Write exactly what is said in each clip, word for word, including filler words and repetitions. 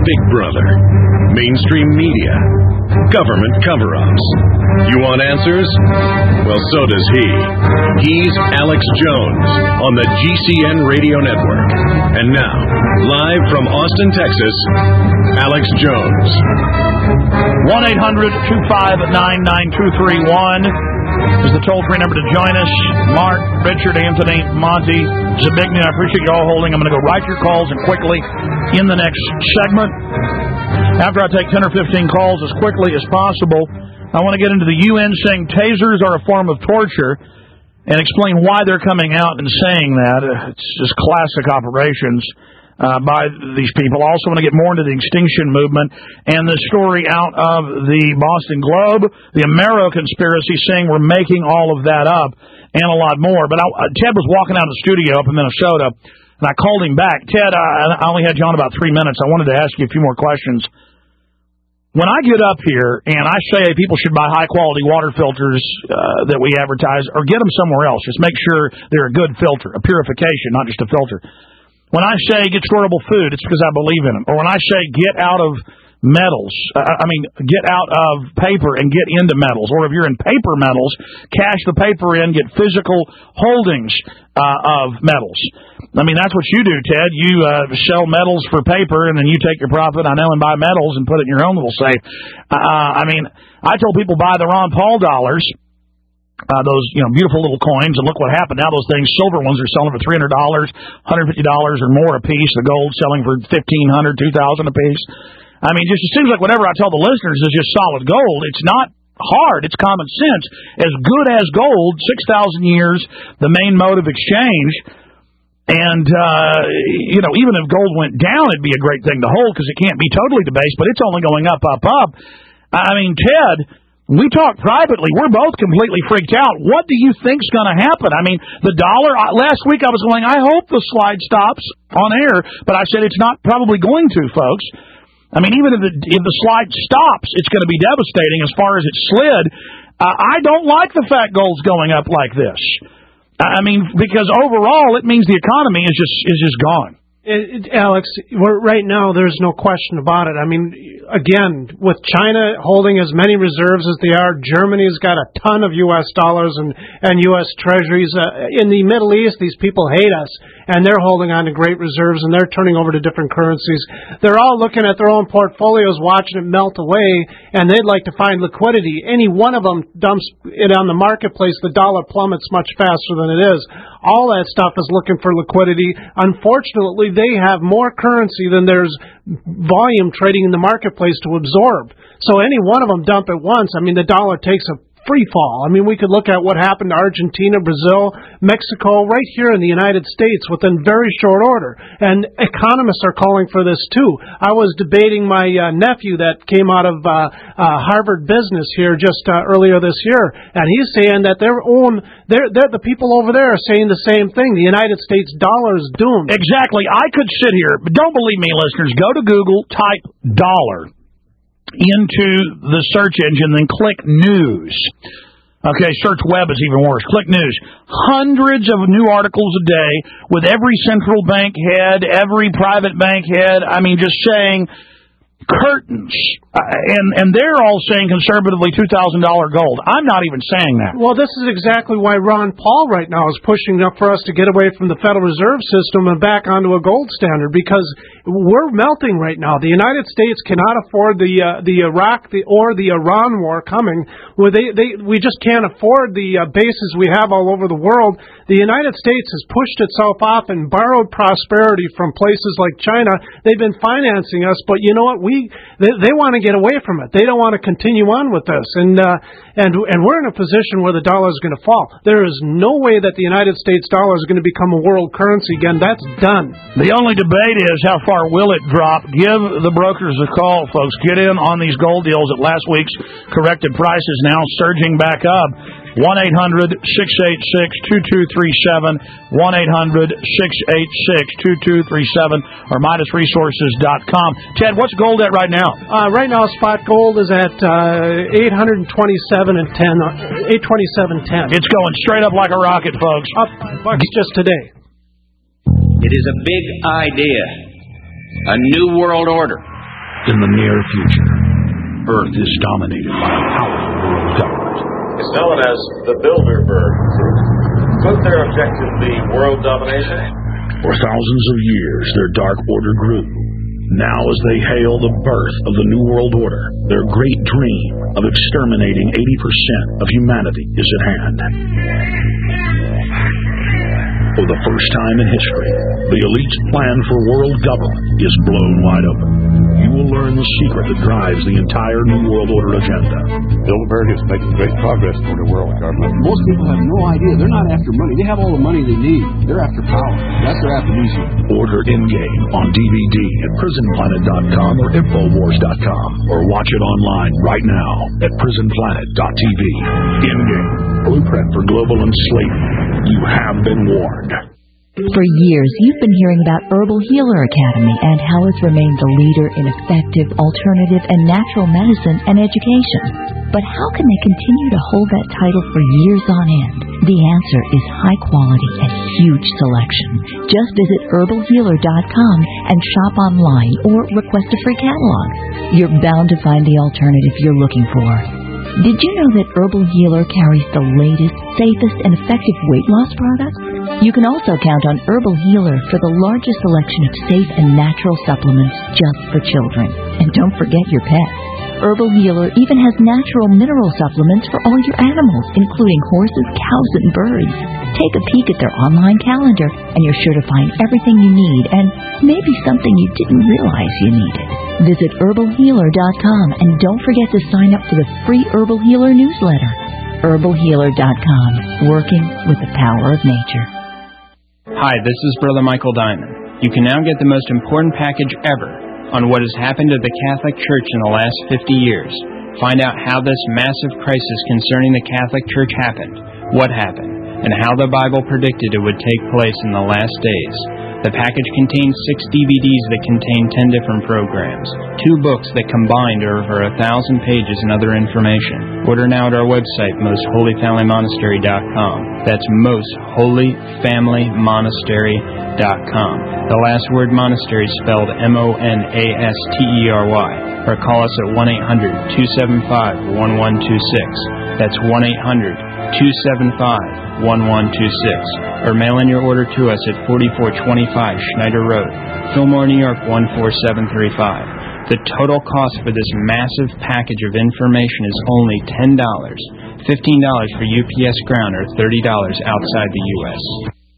Big Brother, mainstream media, government cover-ups. You want answers? Well, so does he. He's Alex Jones on the G C N Radio Network. And now, live from Austin, Texas, Alex Jones. one eight hundred two five nine nine two three one is the toll-free number to join us. Mark, Richard, Anthony, Monty, Zabigny, I appreciate you all holding. I'm going to go right to your calls and quickly in the next segment. After I take ten or fifteen calls as quickly as possible, I want to get into the U N saying tasers are a form of torture and explain why they're coming out and saying that. It's just classic operations uh, by these people. I also want to get more into the Extinction Movement and the story out of the Boston Globe, the Amero conspiracy saying we're making all of that up, and a lot more. But I, Ted was walking out of the studio up in Minnesota, and I called him back. Ted, I, I only had you on about three minutes. I wanted to ask you a few more questions. When I get up here and I say people should buy high-quality water filters uh, that we advertise, or get them somewhere else, just make sure they're a good filter, a purification, not just a filter. When I say get storable food, it's because I believe in them. Or when I say get out of metals, uh, I mean get out of paper and get into metals. Or if you're in paper metals, cash the paper in, get physical holdings uh, of metals. I mean, that's what you do, Ted. You uh, sell metals for paper, and then you take your profit, I know, and buy metals and put it in your own little safe. Uh, I mean, I told people buy the Ron Paul dollars, uh, those you know beautiful little coins, and look what happened. Now those things, silver ones, are selling for three hundred dollars, one hundred fifty dollars or more a piece. The gold selling for fifteen hundred dollars, two thousand dollars a piece. I mean, just it seems like whatever I tell the listeners is just solid gold. It's not hard. It's common sense. As good as gold, six thousand years, the main mode of exchange. And, uh, you know, even if gold went down, it'd be a great thing to hold because it can't be totally debased, but it's only going up, up, up. I mean, Ted, we talked privately. We're both completely freaked out. What do you think's going to happen? I mean, the dollar, last week I was going, I hope the slide stops on air, but I said it's not probably going to, folks. I mean, even if the, if the slide stops, it's going to be devastating as far as it slid. Uh, I don't like the fact gold's going up like this. I mean, because overall, it means the economy is just is just gone. It, it, Alex, we're, right now, there's no question about it. I mean, again, with China holding as many reserves as they are, Germany's got a ton of U S dollars and, and U S treasuries. Uh, in the Middle East, these people hate us, and they're holding on to great reserves, and they're turning over to different currencies. They're all looking at their own portfolios, watching it melt away, and they'd like to find liquidity. Any one of them dumps it on the marketplace, the dollar plummets much faster than it is. All that stuff is looking for liquidity. Unfortunately, they have more currency than there's volume trading in the marketplace to absorb. So any one of them dump at once, I mean, the dollar takes a free fall. I mean, we could look at what happened to Argentina, Brazil, Mexico, right here in the United States within very short order. And economists are calling for this too. I was debating my uh, nephew that came out of uh, uh, Harvard Business here just uh, earlier this year, and he's saying that their own, they're, they're, the people over there are saying the same thing. The United States dollar is doomed. Exactly. I could sit here, but don't believe me, listeners. Go to Google, type dollar into the search engine, then click news. Okay, search web is even worse. Click news. Hundreds of new articles a day with every central bank head, every private bank head, I mean, just saying curtains. Uh, and, and they're all saying conservatively two thousand dollars gold. I'm not even saying that. Well, this is exactly why Ron Paul right now is pushing up for us to get away from the Federal Reserve System and back onto a gold standard, because we're melting right now. The United States cannot afford the uh, the Iraq the, or the Iran war coming. Where they, they we just can't afford the uh, bases we have all over the world. The United States has pushed itself off and borrowed prosperity from places like China. They've been financing us, but you know what? We they, they want to get away from it. They don't want to continue on with this, and uh, and and we're in a position where the dollar is going to fall. There is no way that the United States dollar is going to become a world currency again. That's done. The only debate is how far will it drop. Give the brokers a call, folks. Get in on these gold deals at last week's corrected prices, now surging back up. one eight hundred six eight six two two three seven, one eight hundred six eight six two two three seven, or Midas Resources dot com. Ted, what's gold at right now? Uh, right now, spot gold is at uh, eight twenty-seven and ten, eight twenty-seven ten. It's going straight up like a rocket, folks. Up five bucks just today. It is a big idea, a new world order. in the near future. Earth is dominated by a powerful world government. It's known as the Bilderberg Group. Could their objective be world domination? For thousands of years, their dark order grew. Now, as they hail the birth of the New World Order, their great dream of exterminating eighty percent of humanity is at hand. For the first time in history, the elite's plan for world government is blown wide open. You will learn the secret that drives the entire New World Order agenda. Bilderberg is making great progress toward a world government. Most people have no idea. They're not after money. They have all the money they need. They're after power. That's their aphrodisiac. Order In-Game on D V D at prison planet dot com or infowars dot com, or watch it online right now at prison planet dot t v. In-Game, blueprint for global enslavement. You have been warned. For years, you've been hearing about Herbal Healer Academy and how it's remained the leader in effective, alternative, and natural medicine and education. But how can they continue to hold that title for years on end? The answer is high quality and huge selection. Just visit herbal healer dot com and shop online or request a free catalog. You're bound to find the alternative you're looking for. Did you know that Herbal Healer carries the latest, safest, and effective weight loss products? You can also count on Herbal Healer for the largest selection of safe and natural supplements just for children. And don't forget your pets. Herbal Healer even has natural mineral supplements for all your animals, including horses, cows, and birds. Take a peek at their online calendar, and you're sure to find everything you need, and maybe something you didn't realize you needed. Visit herbal healer dot com, and don't forget to sign up for the free Herbal Healer newsletter. herbal healer dot com, working with the power of nature. Hi, this is Brother Michael Diamond. You can now get the most important package ever on what has happened to the Catholic Church in the last fifty years. Find out how this massive crisis concerning the Catholic Church happened, what happened, and how the Bible predicted it would take place in the last days. The package contains six D V Ds that contain ten different programs, two books that combined are over a thousand pages and other information. Order now at our website, most holy family monastery dot com. That's most holy family monastery dot com. The last word monastery is spelled M O N A S T E R Y. Or call us at one eight hundred two seven five one one two six. That's one eight hundred two seven five one one two six. Or mail in your order to us at forty-four twenty-five Schneider Road, Fillmore, New York one four seven three five. The total cost for this massive package of information is only ten dollars, fifteen dollars for U P S ground, or thirty dollars outside the U S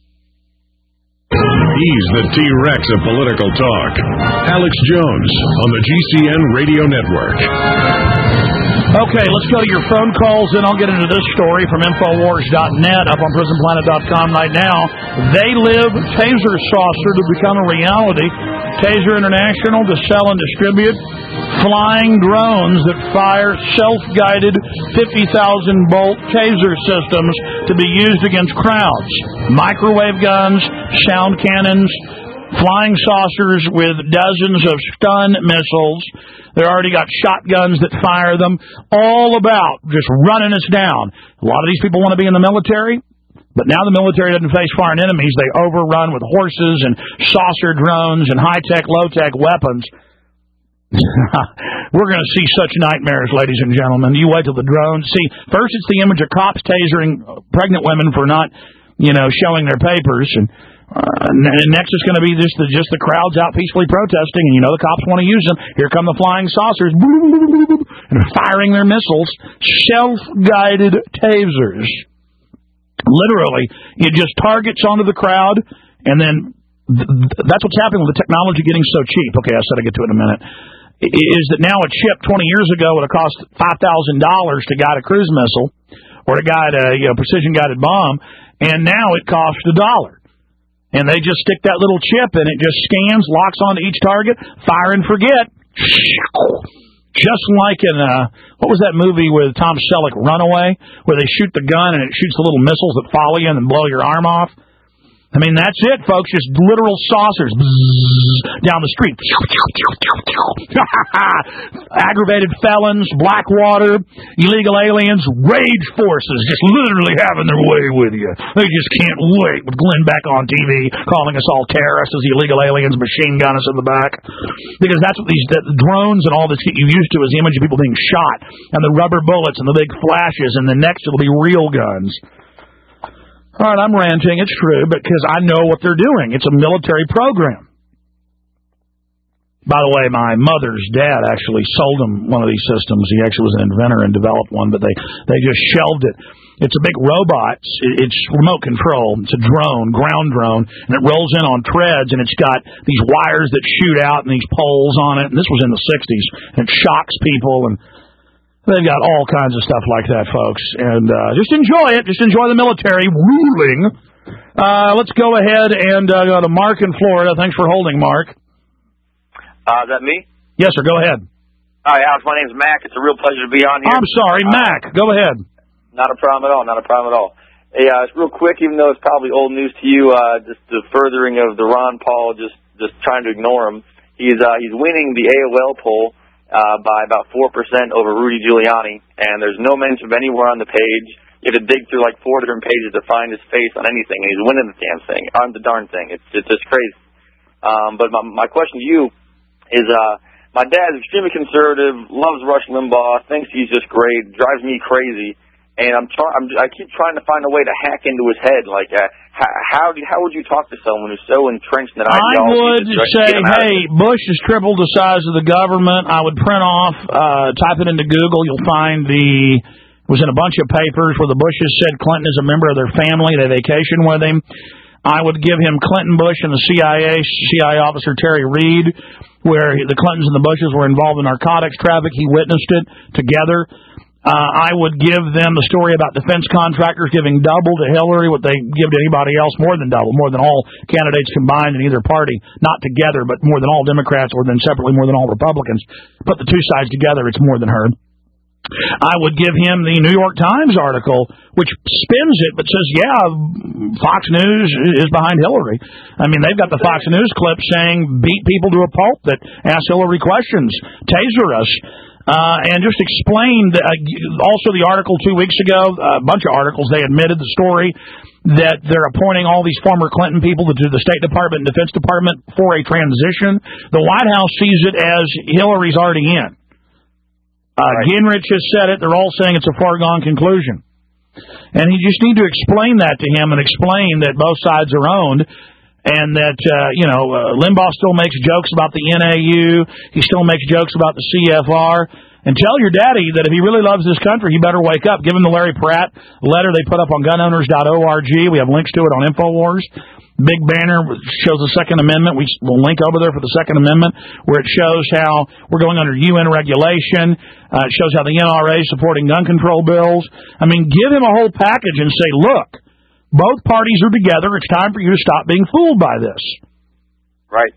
He's the T-Rex of political talk. Alex Jones on the G C N Radio Network. Okay, let's go to your phone calls, and I'll get into this story from infowars dot net up on prison planet dot com right now. They live Taser saucer to become a reality. Taser International to sell and distribute flying drones that fire self-guided fifty thousand volt taser systems to be used against crowds. Microwave guns, sound cannons, flying saucers with dozens of stun missiles. They already got shotguns that fire them. All about just running us down. A lot of these people want to be in the military, but now the military doesn't face foreign enemies. They overrun with horses and saucer drones and high-tech, low-tech weapons. We're going to see such nightmares, ladies and gentlemen. You wait till the drones. See, first it's the image of cops tasering pregnant women for not, you know, showing their papers, and Uh, next is going to be just the, just the crowds out peacefully protesting, and you know the cops want to use them. Here come the flying saucers, and firing their missiles, self-guided tasers. Literally, it just targets onto the crowd, and then th- th- that's what's happening with the technology getting so cheap. Okay, I said I'd get to it in a minute. Is that now a chip twenty years ago would have cost five thousand dollars to guide a cruise missile or to guide a you know, precision-guided bomb, and now it costs a dollar. And they just stick that little chip and it just scans, locks onto each target, fire and forget. Just like in, uh, what was that movie with Tom Selleck, Runaway, where they shoot the gun and it shoots the little missiles that follow you and then blow your arm off? I mean, that's it, folks. Just literal saucers bzzz, down the street. Aggravated felons, black water, illegal aliens, rage forces, just literally having their way with you. They just can't wait with Glenn Beck on T V calling us all terrorists as illegal aliens, machine gun us in the back. Because that's what these the drones and all this get you used to, is the image of people being shot and the rubber bullets and the big flashes, and then next it'll be real guns. All right, I'm ranting. It's true, because I know what they're doing. It's a military program. By the way, my mother's dad actually sold him one of these systems. He actually was an inventor and developed one, but they, they just shelved it. It's a big robot. It's remote control. It's a drone, ground drone, and it rolls in on treads, and it's got these wires that shoot out and these poles on it. And this was in the sixties, and it shocks people, and they've got all kinds of stuff like that, folks. And uh, just enjoy it. Just enjoy the military ruling. Uh, let's go ahead and uh, go to Mark in Florida. Thanks for holding, Mark. Uh, is that me? Yes, sir. Go ahead. Hi, Alex. My name's Mac. It's a real pleasure to be on here. I'm sorry, uh, Mac. Go ahead. Not a problem at all. Not a problem at all. Hey, uh, it's real quick, even though it's probably old news to you, uh, just the furthering of the Ron Paul, just, just trying to ignore him. He's, uh, he's winning the A O L poll Uh, by about four percent over Rudy Giuliani, and there's no mention of anywhere on the page. You have to dig through like four different pages to find his face on anything, and he's winning the damn thing, on the darn thing. It's, it's just crazy. Um, but my, my question to you is, uh, my dad is extremely conservative, loves Rush Limbaugh, thinks he's just great, drives me crazy, and I'm trying. I'm, I keep trying to find a way to hack into his head. Like, uh, how how, do, how would you talk to someone who's so entrenched in that ideology? I would say, hey, Bush has tripled the size of the government. I would print off, uh, type it into Google. You'll find the it was in a bunch of papers where the Bushes said Clinton is a member of their family. They vacation with him. I would give him Clinton, Bush, and the C I A, C I A officer Terry Reid, where the Clintons and the Bushes were involved in narcotics traffic. He witnessed it together. Uh, I would give them the story about defense contractors giving double to Hillary, what they give to anybody else, more than double, more than all candidates combined in either party. Not together, but more than all Democrats, or then separately more than all Republicans. Put the two sides together, it's more than her. I would give him the New York Times article, which spins it, but says, yeah, Fox News is behind Hillary. I mean, they've got the Fox News clip saying, beat people to a pulp that ask Hillary questions, taser us. Uh, and just explained, uh, also the article two weeks ago, a bunch of articles, they admitted the story that they're appointing all these former Clinton people to the State Department and Defense Department for a transition. The White House sees it as Hillary's already in. Uh, right. Gingrich has said it. They're all saying it's a foregone conclusion. And you just need to explain that to him and explain that both sides are owned. And that, uh, you know, uh, Limbaugh still makes jokes about the N A U. He still makes jokes about the C F R. And tell your daddy that if he really loves this country, he better wake up. Give him the Larry Pratt letter they put up on gun owners dot org. We have links to it on InfoWars. Big banner shows the Second Amendment. We will link over there for the Second Amendment, where it shows how we're going under U N regulation. Uh, it shows how the N R A is supporting gun control bills. I mean, give him a whole package and say, look, both parties are together. It's time for you to stop being fooled by this. Right.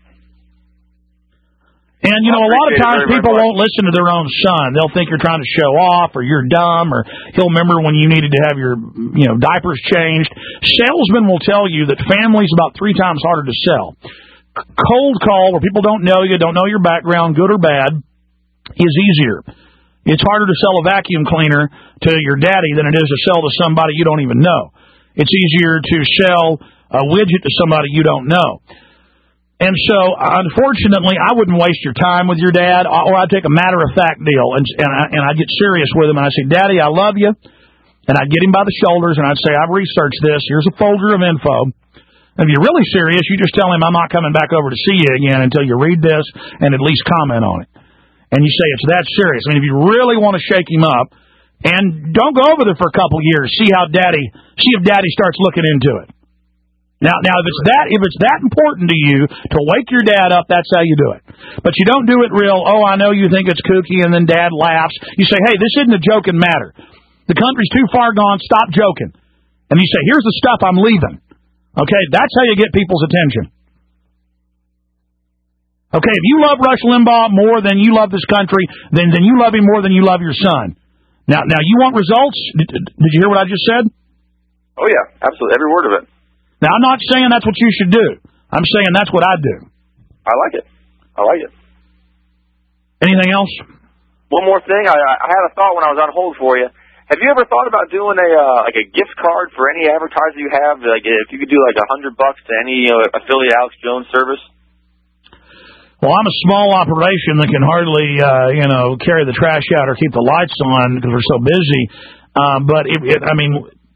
And, you know, a lot of times people won't listen to their own son. They'll think you're trying to show off, or you're dumb, or he'll remember when you needed to have your, you know, diapers changed. Salesmen will tell you that family's about three times harder to sell. Cold call, where people don't know you, don't know your background, good or bad, is easier. It's harder to sell a vacuum cleaner to your daddy than it is to sell to somebody you don't even know. It's easier to sell a widget to somebody you don't know. And so, unfortunately, I wouldn't waste your time with your dad, or I'd take a matter-of-fact deal, and and, I, and I'd get serious with him, and I'd say, Daddy, I love you, and I'd get him by the shoulders, and I'd say, I've researched this, here's a folder of info. And if you're really serious, you just tell him I'm not coming back over to see you again until you read this and at least comment on it. And you say it's that serious. I mean, if you really want to shake him up, and don't go over there for a couple years. See how daddy, see if daddy starts looking into it. Now, now, if it's that, if it's that important to you to wake your dad up, that's how you do it. But you don't do it real. Oh, I know you think it's kooky, and then dad laughs. You say, hey, this isn't a joking matter. The country's too far gone. Stop joking. And you say, here's the stuff I'm leaving. Okay, that's how you get people's attention. Okay, if you love Rush Limbaugh more than you love this country, then then you love him more than you love your son. Now, now, you want results? Did, did you hear what I just said? Oh, yeah, absolutely. Every word of it. Now, I'm not saying that's what you should do. I'm saying that's what I do. I like it. I like it. Anything else? One more thing. I, I had a thought when I was on hold for you. Have you ever thought about doing a uh, like a gift card for any advertiser you have? Like if you could do like a hundred bucks to any uh, affiliate Alex Jones service? Well, I'm a small operation that can hardly, uh, you know, carry the trash out or keep the lights on because we're so busy. Uh, but it, it, I mean,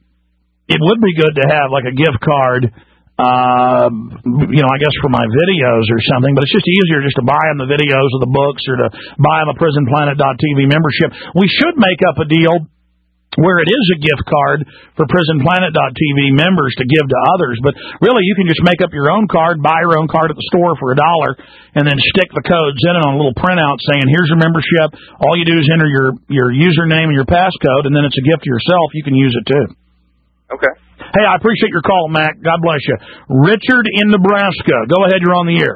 it would be good to have like a gift card. Uh, you know, I guess for my videos or something, but it's just easier just to buy them the videos or the books or to buy them a prison planet dot t v membership. We should make up a deal where it is a gift card for prison planet dot t v members to give to others. But really, you can just make up your own card, buy your own card at the store for a dollar, and then stick the codes in it on a little printout saying, here's your membership. All you do is enter your, your username and your passcode, and then it's a gift to yourself. You can use it, too. Okay. Hey, I appreciate your call, Mac. God bless you. Richard in Nebraska. Go ahead. You're on the air.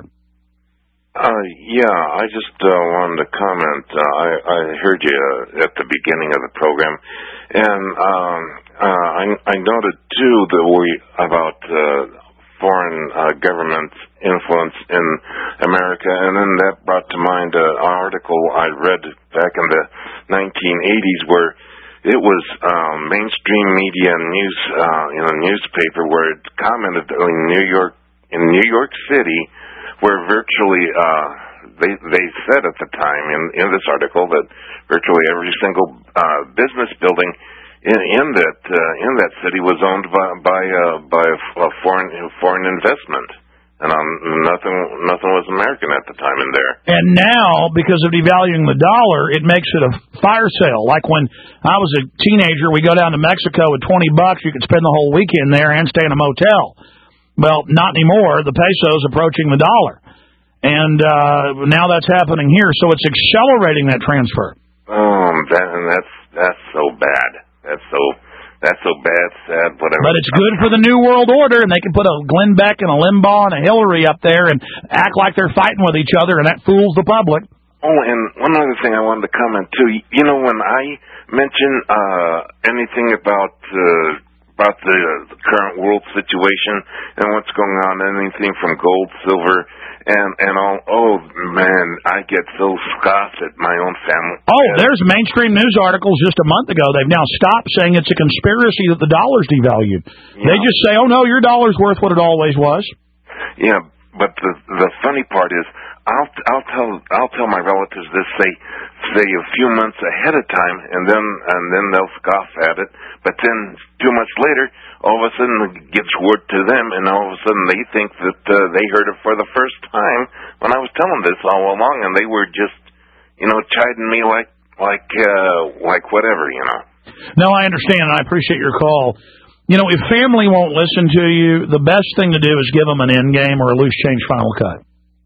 Uh, yeah, I just uh, wanted to comment. Uh, I, I heard you uh, at the beginning of the program, and um, uh, I, I noted too that we about uh, foreign uh, government influence in America, and then that brought to mind an article I read back in the nineteen eighties where it was um, mainstream media and news uh, in a newspaper where it commented in New York in New York City, where virtually uh, they they said at the time in, in this article that virtually every single uh, business building in, in that uh, in that city was owned by by uh, by a, a foreign foreign investment. And um, nothing, nothing was American at the time in there. And now, because of devaluing the dollar, it makes it a fire sale. Like when I was a teenager, we go down to Mexico with twenty bucks. You could spend the whole weekend there and stay in a motel. Well, not anymore. The peso's approaching the dollar. And uh, now that's happening here. So it's accelerating that transfer. Um, that, and that's, that's so bad. That's so... That's so bad, sad, whatever. But it's good for the New World Order, and they can put a Glenn Beck and a Limbaugh and a Hillary up there and act like they're fighting with each other, and that fools the public. Oh, and one other thing I wanted to comment, too. You know, when I mention uh, anything about uh, about the current world situation and what's going on, anything from gold, silver, and, and all, oh, man, I get so scoffed at my own family. Oh, there's mainstream news articles just a month ago. They've now stopped saying it's a conspiracy that the dollar's devalued. Yeah. They just say, oh, no, your dollar's worth what it always was. Yeah, but the the funny part is, I'll I'll tell I'll tell my relatives this say say a few months ahead of time, and then and then they'll scoff at it. But then two months later, all of a sudden it gets word to them, and all of a sudden they think that uh, they heard it for the first time when I was telling this all along, and they were just, you know, chiding me like like uh, like whatever, you know. No, I understand, and I appreciate your call. You know, if family won't listen to you, the best thing to do is give them an end game or a loose change final cut.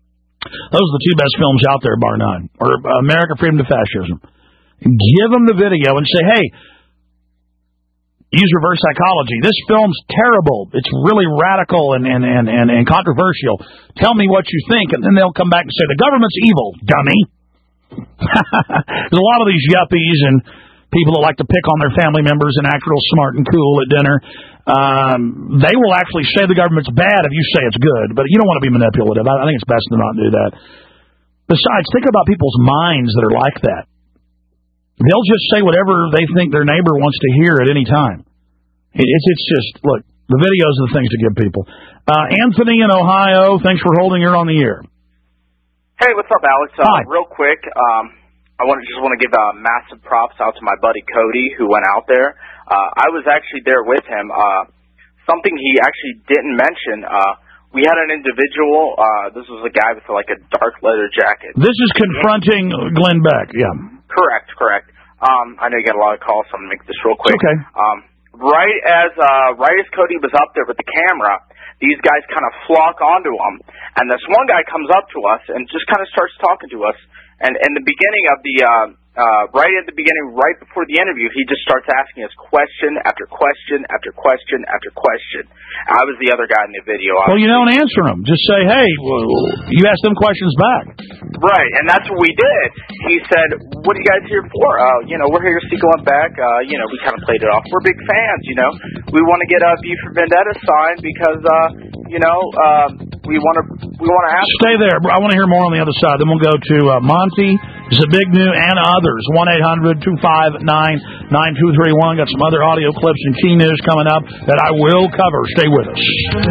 Those are the two best films out there, bar none. Or America, Freedom to Fascism. Give them the video and say, hey, use reverse psychology. This film's terrible. It's really radical and, and, and, and, and controversial. Tell me what you think. And then they'll come back and say, the government's evil, dummy. There's a lot of these yuppies and people that like to pick on their family members and act real smart and cool at dinner. Um, they will actually say the government's bad if you say it's good, but you don't want to be manipulative. I, I think it's best to not do that. Besides, think about people's minds that are like that. They'll just say whatever they think their neighbor wants to hear at any time. It, it's, it's just, look, the videos are the things to give people. Uh, Anthony in Ohio, thanks for holding her on the air. Hey, what's up, Alex? Uh, Hi. Real quick, um, I want to just want to give uh, massive props out to my buddy Cody who went out there. Uh, I was actually there with him. Uh, something he actually didn't mention, uh, we had an individual, uh, this was a guy with like a dark leather jacket. This is confronting Glenn Beck, yeah. Correct, correct. Um, I know you got a lot of calls, so I'm going to make this real quick. Okay. Um, right as uh, right as Cody was up there with the camera, these guys kind of flock onto him, and this one guy comes up to us and just kind of starts talking to us. And in the beginning of the, uh, uh, right at the beginning, right before the interview, he just starts asking us question after question after question after question. I was the other guy in the video. Well, you don't answer them. Just say, hey, well, you ask them questions back. Right, and that's what we did. He said, what are you guys here for? Uh, you know, we're here to see going back. Uh, you know, we kind of played it off. We're big fans, you know. We want to get a V for Vendetta signed because, uh, you know, uh, we want to we want to ask. Stay there. I want to hear more on the other side. Then we'll go to uh, Monty, Zabignu, and others. one eight hundred two five nine nine two three one. Got some other audio clips and key news coming up that I will cover. Stay with us.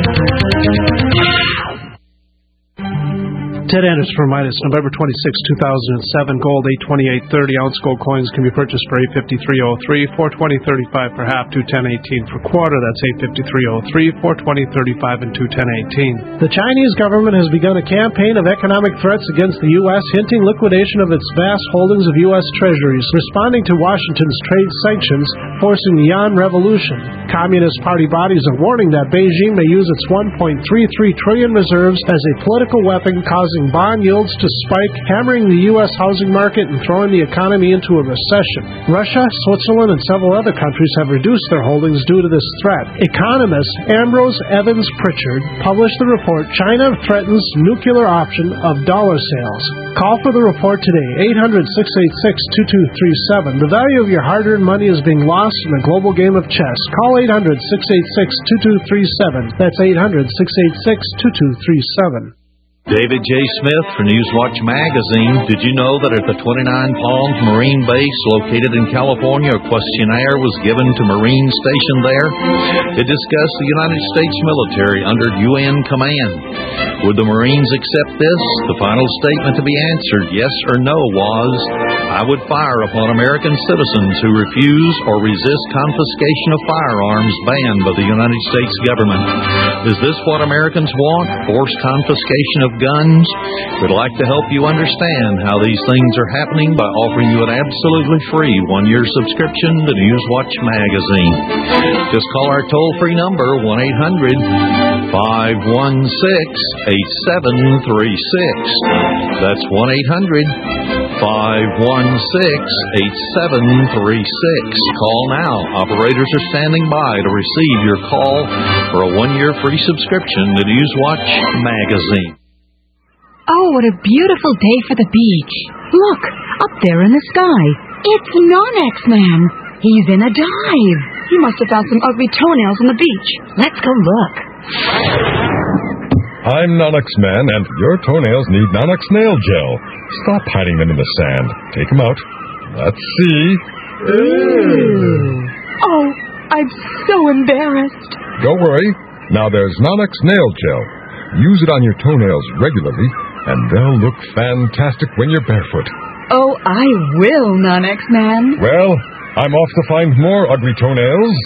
Ted Anderson for Midas, November twenty-sixth, two thousand seven. Gold eight twenty-eight thirty. Ounce gold coins can be purchased for eight fifty-three oh three, four twenty thirty-five per half, two ten eighteen for quarter. That's eight fifty-three oh three, four twenty thirty-five, and two ten eighteen. The Chinese government has begun a campaign of economic threats against the U S, hinting liquidation of its vast holdings of U S treasuries, responding to Washington's trade sanctions, forcing the yuan revolution. Communist Party bodies are warning that Beijing may use its one point three three trillion reserves as a political weapon, causing bond yields to spike, hammering the U S housing market and throwing the economy into a recession. Russia, Switzerland, and several other countries have reduced their holdings due to this threat. Economist Ambrose Evans Pritchard published the report, China Threatens Nuclear Option of Dollar Sales. Call for the report today, eight hundred, six eight six, two two three seven. The value of your hard-earned money is being lost in the global game of chess. Call eight hundred, six eight six, two two three seven. That's eight hundred, six eight six, two two three seven. David J. Smith for Newswatch Magazine. Did you know that at the twenty-nine Palms Marine Base located in California, a questionnaire was given to Marines stationed there? It discussed the United States military under U N command. Would the Marines accept this? The final statement to be answered, yes or no, was, I would fire upon American citizens who refuse or resist confiscation of firearms banned by the United States government. Is this what Americans want? Forced confiscation of guns? We'd like to help you understand how these things are happening by offering you an absolutely free one-year subscription to Newswatch Magazine. Just call our toll-free number, one eight hundred, five one six, eight seven three six. That's one eight hundred, five one six, eight seven three six. Call now. Operators are standing by to receive your call for a one-year free subscription to Newswatch Magazine. Oh, what a beautiful day for the beach. Look, up there in the sky. It's Non-X Man. He's in a dive. He must have found some ugly toenails on the beach. Let's go look. I'm Non-X Man, and your toenails need Non-X Nail Gel. Stop hiding them in the sand. Take them out. Let's see. Ooh. Oh, I'm so embarrassed. Don't worry. Now there's Non-X Nail Gel. Use it on your toenails regularly, and they'll look fantastic when you're barefoot. Oh, I will, Non-X Man. Well, I'm off to find more ugly toenails.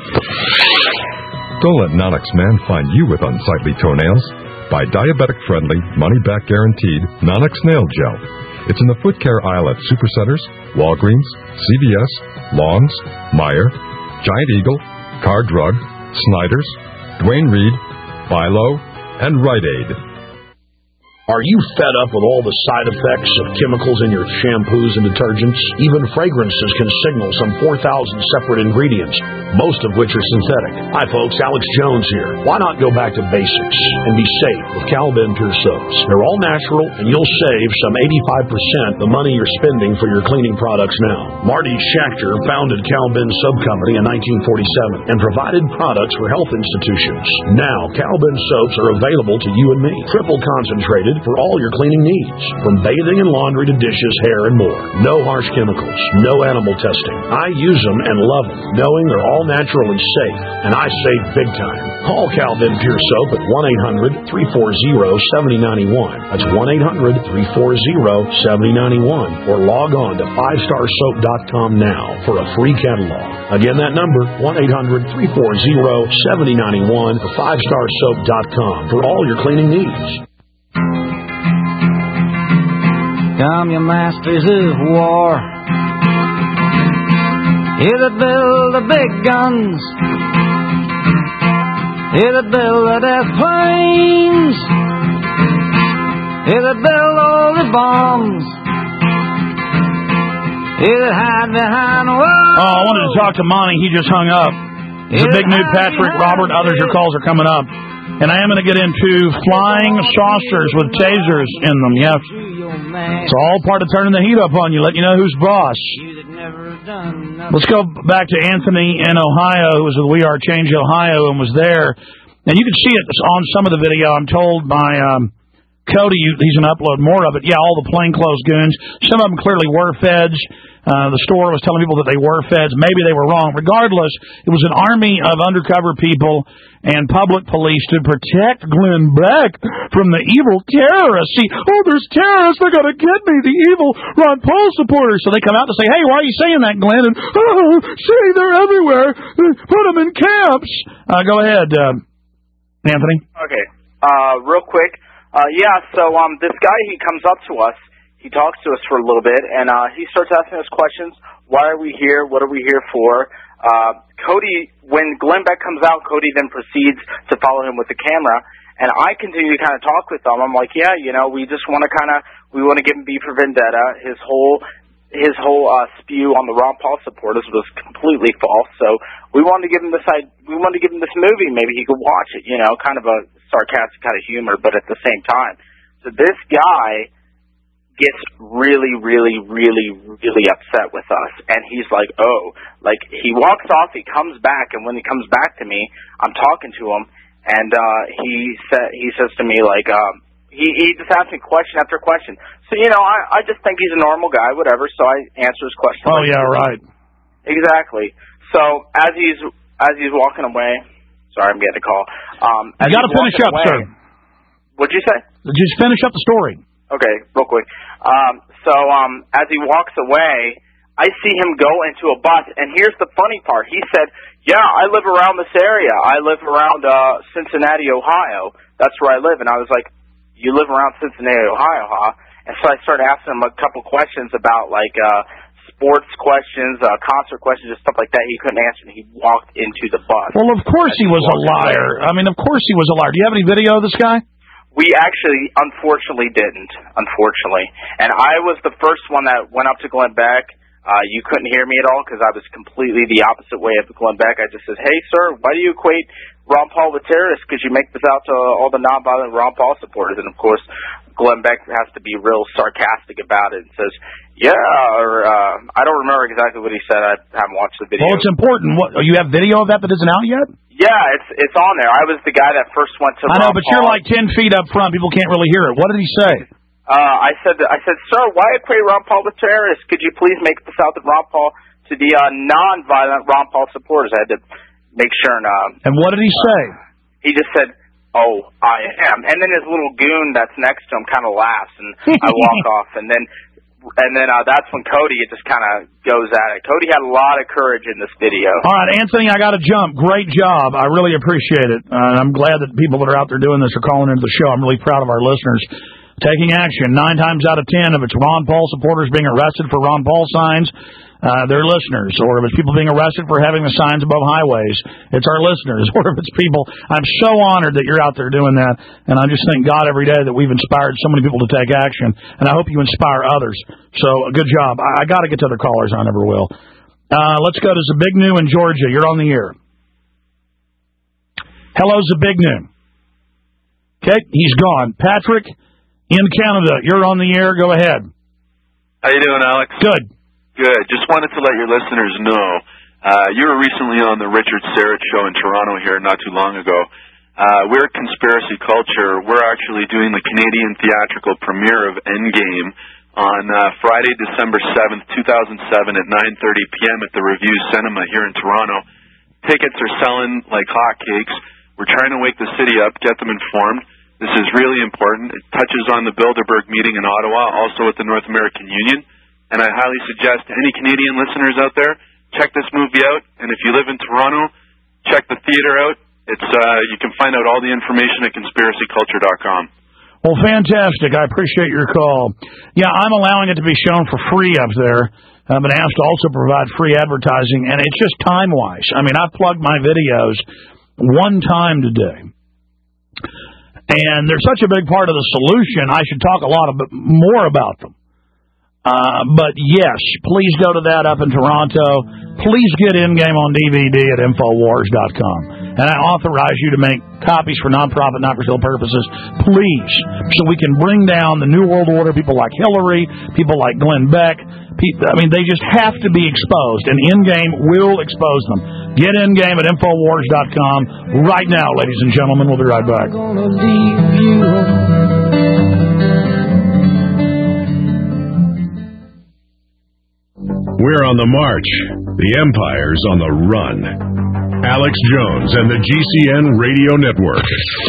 Don't let Non-X Man find you with unsightly toenails. Buy diabetic-friendly, money-back guaranteed Non-X Nail Gel. It's in the foot care aisle at Supercenters, Walgreens, C V S, Lawns, Meijer, Giant Eagle, Car Drug, Snyder's, Duane Reade, Philo, and Rite Aid. Are you fed up with all the side effects of chemicals in your shampoos and detergents? Even fragrances can signal some four thousand separate ingredients, most of which are synthetic. Hi folks, Alex Jones here. Why not go back to basics and be safe with Cal-Ben Pure Soaps? They're all natural, and you'll save some eighty-five percent the money you're spending for your cleaning products now. Marty Schachter founded Cal-Ben Soap Company in nineteen forty-seven and provided products for health institutions. Now, Cal-Ben soaps are available to you and me, triple concentrated for all your cleaning needs, from bathing and laundry to dishes, hair, and more. No harsh chemicals, no animal testing. I use them and love them, knowing they're all naturally safe, and I save big time. Call Cal-Ben Pure Soap at one eight hundred, three four zero, seven zero nine one. That's one eight hundred, three four zero, seven zero nine one, or log on to five star soap dot com now for a free catalog. Again, that number, one eight hundred, three four zero, seven zero nine one, or five star soap dot com for all your cleaning needs. Come, you masters of war, you that build the big guns, you that build the death planes, you that build all the bombs, you that hide behind walls. Oh, I wanted to talk to Monty. He just hung up. It's a big mood, Patrick, Robert, others. Your calls are coming up. And I am going to get into flying saucers with tasers in them, yes. It's all part of turning the heat up on you, letting you know who's boss. Let's go back to Anthony in Ohio, who was with We Are Change Ohio and was there. And you can see it on some of the video. I'm told by um, Cody, he's going to upload more of it. Yeah, all the plainclothes goons. Some of them clearly were feds. Uh, the store was telling people that they were feds. Maybe they were wrong. Regardless, it was an army of undercover people and public police to protect Glenn Beck from the evil terrorists. See, oh, there's terrorists. They're going to get me, the evil Ron Paul supporters. So they come out to say, hey, why are you saying that, Glenn? And, oh, see, they're everywhere. Put them in camps. Uh, go ahead, uh, Anthony. Okay. Uh, real quick. Uh, yeah, so um, this guy, he comes up to us. He talks to us for a little bit, and uh, he starts asking us questions. Why are we here? What are we here for? Uh, Cody, when Glenn Beck comes out, Cody then proceeds to follow him with the camera, and I continue to kind of talk with them. I'm like, yeah, you know, we just want to kind of, we want to give him B for Vendetta. His whole, his whole uh, spew on the Ron Paul supporters was completely false. So we wanted to give him this, we wanted to give him this movie. Maybe he could watch it. You know, kind of a sarcastic kind of humor, but at the same time. So this guy gets really, really, really, really upset with us. And he's like, oh, like he walks off, he comes back, and when he comes back to me, I'm talking to him, and uh, he sa- he says to me, like, um, he, he just asks me question after question. So, you know, I, I just think he's a normal guy, whatever, so I answer his question. Oh, yeah, right. Exactly. So as he's as he's walking away, sorry, I'm getting a call. Um, you got to finish up, away, sir. What'd you say? Just finish up the story. Okay, real quick. Um, so um, as he walks away, I see him go into a bus, and here's the funny part. He said, yeah, I live around this area. I live around uh, Cincinnati, Ohio. That's where I live. And I was like, you live around Cincinnati, Ohio, huh? And so I started asking him a couple questions about, like, uh, sports questions, uh, concert questions, and stuff like that. He couldn't answer, and he walked into the bus. Well, of course he was a liar. I mean, of course he was a liar. Do you have any video of this guy? We actually, unfortunately, didn't, unfortunately. And I was the first one that went up to Glenn Beck. Uh, you couldn't hear me at all because I was completely the opposite way of Glenn Beck. I just said, hey, sir, why do you equate Ron Paul with terrorists? Because you make this out to all the nonviolent Ron Paul supporters. And, of course, Glenn Beck has to be real sarcastic about it and says, yeah, or uh, I don't remember exactly what he said. I haven't watched the video. Well, it's important. What, you have video of that that isn't out yet? Yeah, it's it's on there. I was the guy that first went to I know, Ron but Paul. you're like ten feet up front. People can't really hear it. What did he say? Uh, I said, I said, sir, why equate Ron Paul with terrorists? Could you please make this out to Ron Paul to the uh, non-violent Ron Paul supporters? I had to make sure. And, uh, and what did he uh, say? He just said, oh, I am. And then his little goon that's next to him kind of laughs, and I walk off. And then and then uh, that's when Cody it just kind of goes at it. Cody had a lot of courage in this video. All right, Anthony, I got to jump. Great job. I really appreciate it. Uh, I'm glad that people that are out there doing this are calling into the show. I'm really proud of our listeners taking action. Nine times out of ten, if it's Ron Paul supporters being arrested for Ron Paul signs, uh, they're listeners. Or if it's people being arrested for having the signs above highways, it's our listeners. Or if it's people, I'm so honored that you're out there doing that. And I just thank God every day that we've inspired so many people to take action. And I hope you inspire others. So good job. I, I got to get to other callers. I never will. Uh, let's go to Zabignu in Georgia. You're on the air. Hello, Zabignu. Okay, he's gone. Patrick in Canada, you're on the air. Go ahead. How you doing, Alex? Good. Good. Just wanted to let your listeners know, uh, you were recently on the Richard Syrett show in Toronto here not too long ago. Uh, we're Conspiracy Culture. We're actually doing the Canadian theatrical premiere of Endgame on uh, Friday, December seventh, two thousand seven at nine thirty p.m. at the Review Cinema here in Toronto. Tickets are selling like hotcakes. We're trying to wake the city up, get them informed. This is really important. It touches on the Bilderberg meeting in Ottawa, also at the North American Union. And I highly suggest to any Canadian listeners out there, check this movie out. And if you live in Toronto, check the theater out. It's uh, you can find out all the information at conspiracy culture dot com. Well, fantastic. I appreciate your call. Yeah, I'm allowing it to be shown for free up there. I've been asked to also provide free advertising, and it's just time-wise. I mean, I've plugged my videos one time today. And they're such a big part of the solution, I should talk a lot of, more about them. Uh, but, yes, please go to that up in Toronto. Please get Endgame on D V D at infowars dot com. and I authorize you to make copies for nonprofit, not for sale purposes, please, so we can bring down the New World Order, people like Hillary, people like Glenn Beck. I mean, they just have to be exposed, and Endgame will expose them. Get Endgame at Infowars dot com right now, ladies and gentlemen. We'll be right back. We're on the march. The Empire's on the run. Alex Jones and the G C N Radio Network.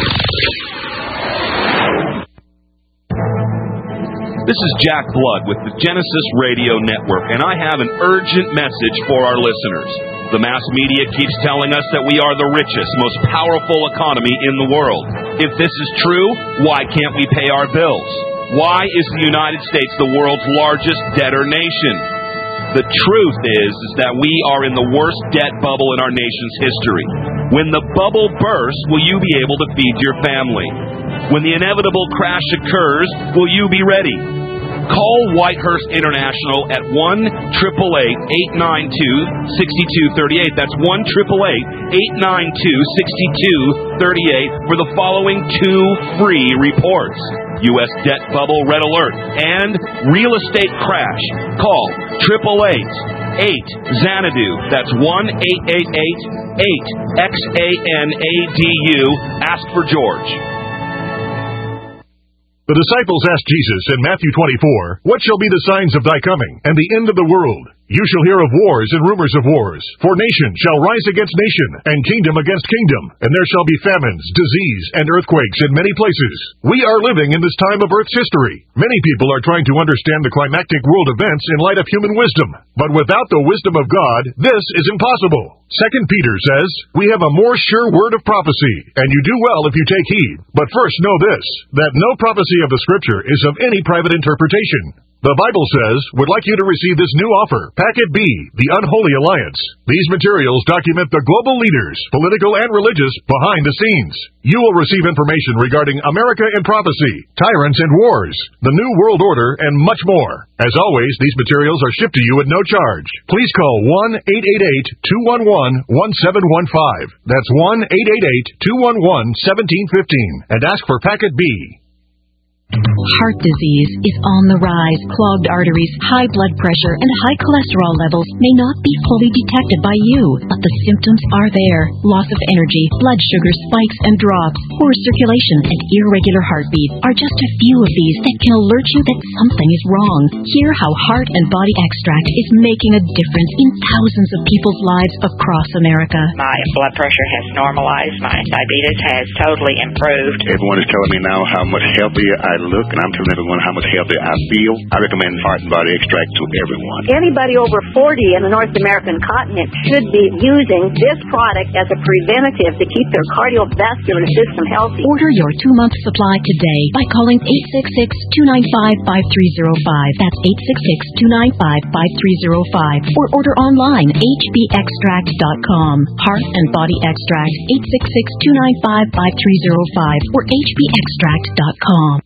This is Jack Blood with the Genesis Radio Network, and I have an urgent message for our listeners. The mass media keeps telling us that we are the richest, most powerful economy in the world. If this is true, why can't we pay our bills? Why is the United States the world's largest debtor nation? The truth is, is that we are in the worst debt bubble in our nation's history. When the bubble bursts, will you be able to feed your family? When the inevitable crash occurs, will you be ready? Call Whitehurst International at one eight eight eight, eight nine two, six two three eight. That's one eight eight eight, eight nine two, six two three eight for the following two free reports. U S debt bubble red alert and real estate crash. Call eight eight eight, eight Xanadu. That's one eight eight eight, eight X A N A D U. Ask for George. The disciples asked Jesus in Matthew twenty-four, "What shall be the signs of thy coming, and the end of the world? You shall hear of wars and rumors of wars. For nation shall rise against nation, and kingdom against kingdom. And there shall be famines, disease, and earthquakes in many places." We are living in this time of Earth's history. Many people are trying to understand the climactic world events in light of human wisdom. But without the wisdom of God, this is impossible. Second Peter says, "We have a more sure word of prophecy, and you do well if you take heed. But first know this, that no prophecy of the Scripture is of any private interpretation." The Bible says, would like you to receive this new offer, Packet B, the Unholy Alliance. These materials document the global leaders, political and religious, behind the scenes. You will receive information regarding America in prophecy, tyrants and wars, the New World Order, and much more. As always, these materials are shipped to you at no charge. Please call one eight eight eight, two one one, one seven one five. That's one eight eight eight, two one one, one seven one five and ask for Packet B. Heart disease is on the rise. Clogged arteries, high blood pressure, and high cholesterol levels may not be fully detected by you, but the symptoms are there. Loss of energy, blood sugar spikes and drops, poor circulation, and irregular heartbeat are just a few of these that can alert you that something is wrong. Hear how Heart and Body Extract is making a difference in thousands of people's lives across America. My blood pressure has normalized. My diabetes has totally improved. Everyone is telling me now how much healthier I look, and I'm telling everyone how much healthier I feel. I recommend Heart and Body Extract to everyone. Anybody over forty in the North American continent should be using this product as a preventative to keep their cardiovascular system healthy. Order your two-month supply today by calling eight six six, two nine five, five three zero five. That's eight six six, two nine five, five three zero five. Or order online, h b extract dot com. Heart and Body Extract, eight six six, two nine five, five three zero five or h b extract dot com.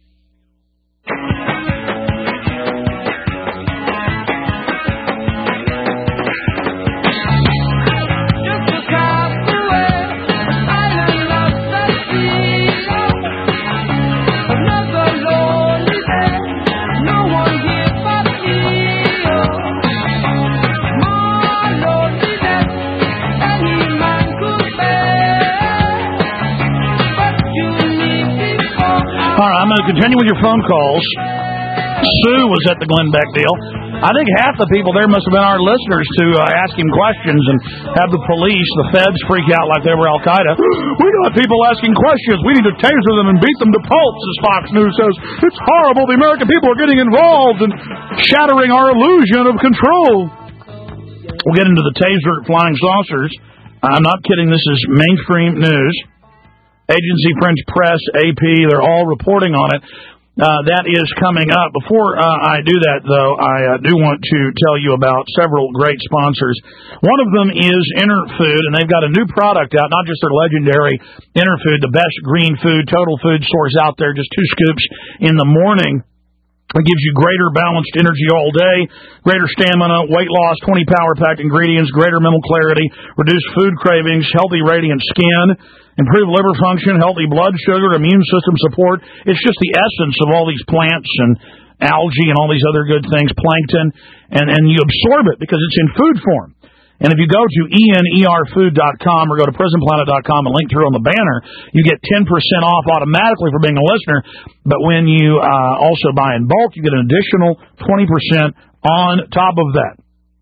All right, I'm going to continue with your phone calls. Sue was at the Glenn Beck deal. I think half the people there must have been our listeners to uh, ask him questions and have the police, the feds, freak out like they were Al-Qaeda. We got people asking questions. We need to taser them and beat them to pulps, as Fox News says. It's horrible. The American people are getting involved and shattering our illusion of control. We'll get into the taser flying saucers. I'm not kidding. This is mainstream news. Agency French Press, A P, they're all reporting on it. Uh, that is coming up. Before uh, I do that, though, I uh, do want to tell you about several great sponsors. One of them is Interfood, and they've got a new product out, not just their legendary Interfood, the best green food, total food source out there, just two scoops in the morning. It gives you greater balanced energy all day, greater stamina, weight loss, twenty power-packed ingredients, greater mental clarity, reduced food cravings, healthy, radiant skin, improved liver function, healthy blood sugar, immune system support. It's just the essence of all these plants and algae and all these other good things, plankton, and, and you absorb it because it's in food form. And if you go to E N E R food dot com or go to prison planet dot com and link through on the banner, you get ten percent off automatically for being a listener. But when you uh, also buy in bulk, you get an additional twenty percent on top of that.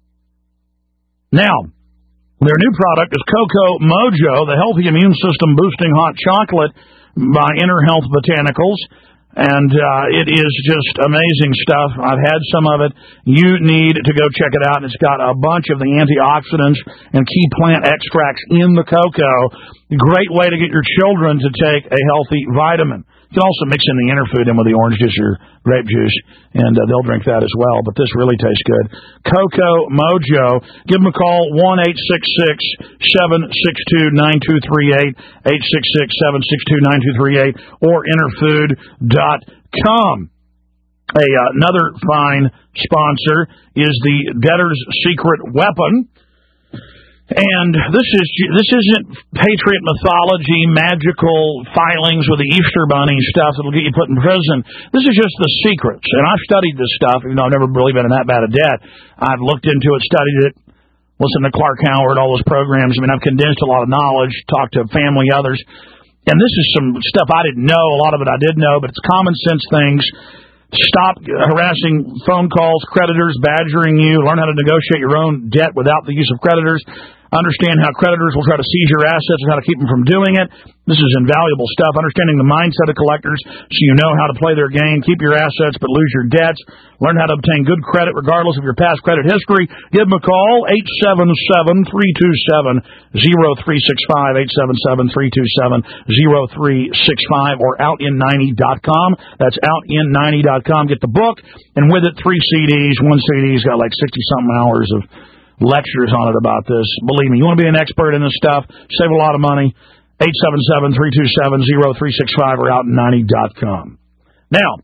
Now, their new product is Cocoa Mojo, the healthy immune system boosting hot chocolate by Inner Health Botanicals. And uh, it is just amazing stuff. I've had some of it. You need to go check it out. It's got a bunch of the antioxidants and key plant extracts in the cocoa. Great way to get your children to take a healthy vitamin. You can also mix in the inner food in with the orange juice or grape juice, and uh, they'll drink that as well. But this really tastes good. Cocoa Mojo. Give them a call, one eight six six, seven six two, nine two three eight, eight six six, seven six two, nine two three eight, or inner food dot com. A, uh, another fine sponsor is the Debtor's Secret Weapon. And this is this isn't patriot mythology, magical filings with the Easter Bunny stuff that'll get you put in prison. This is just the secrets. And I've studied this stuff, even though I've never really been in that bad a debt. I've looked into it, studied it, listened to Clark Howard, all those programs. I mean, I've condensed a lot of knowledge, talked to family, others. And this is some stuff I didn't know. A lot of it I did know, but it's common sense things. Stop harassing phone calls, creditors badgering you. Learn how to negotiate your own debt without the use of creditors. Understand how creditors will try to seize your assets and how to keep them from doing it. This is invaluable stuff. Understanding the mindset of collectors so you know how to play their game, keep your assets but lose your debts. Learn how to obtain good credit regardless of your past credit history. Give them a call, eight seven seven, three two seven, zero three six five, eight seven seven, three two seven, zero three six five, or out in ninety dot com. That's out in ninety dot com. Get the book, and with it, three C Ds. One C D's got like sixty-something hours of lectures on it about this. Believe me, you want to be an expert in this stuff, save a lot of money, eight seven seven, three two seven, zero three six five or out in ninety dot com. Now,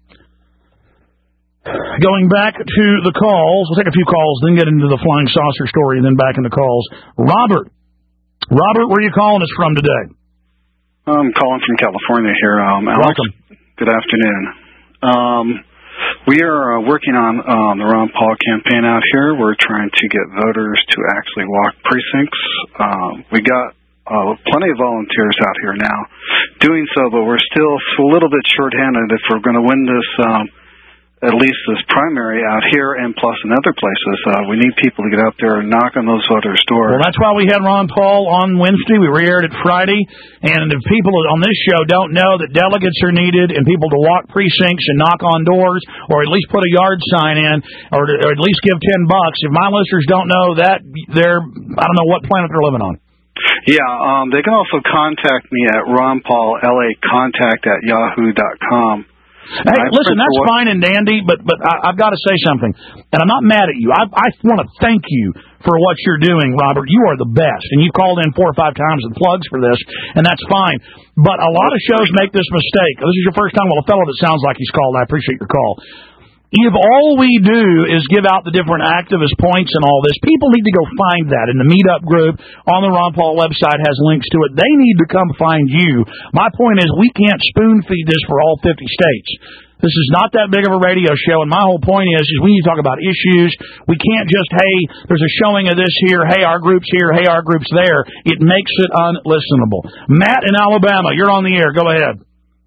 going back to the calls, we'll take a few calls, then get into the flying saucer story, and then back into calls. Robert. Robert, where are you calling us from today? I'm calling from California here. Um, Alex. Welcome. Good afternoon. Um, We are uh, working on um, the Ron Paul campaign out here. We're trying to get voters to actually walk precincts. Um, we got uh, plenty of volunteers out here now doing so, but we're still a little bit shorthanded if we're going to win this, um, at least this primary out here and plus in other places. Uh, we need people to get out there and knock on those voters' doors. Well, that's why we had Ron Paul on Wednesday. We re-aired it Friday. And if people on this show don't know that delegates are needed and people to walk precincts and knock on doors or at least put a yard sign in or, to, or at least give ten bucks, if my listeners don't know that, they're, I don't know what planet they're living on. Yeah, um, they can also contact me at Ron Paul L A contact at yahoo dot com. Hey, listen, that's fine and dandy, but but I, I've got to say something, and I'm not mad at you. I, I want to thank you for what you're doing, Robert. You are the best, and you called in four or five times with plugs for this, and that's fine. But a lot of shows make this mistake. This is your first time. Well, a fellow that sounds like he's called, I appreciate your call. If all we do is give out the different activist points and all this, people need to go find that. And the meetup group on the Ron Paul website has links to it. They need to come find you. My point is we can't spoon feed this for all fifty states. This is not that big of a radio show, and my whole point is, is we need to talk about issues. We can't just, hey, there's a showing of this here, hey, our group's here, hey, our group's there. It makes it unlistenable. Matt in Alabama, you're on the air. Go ahead.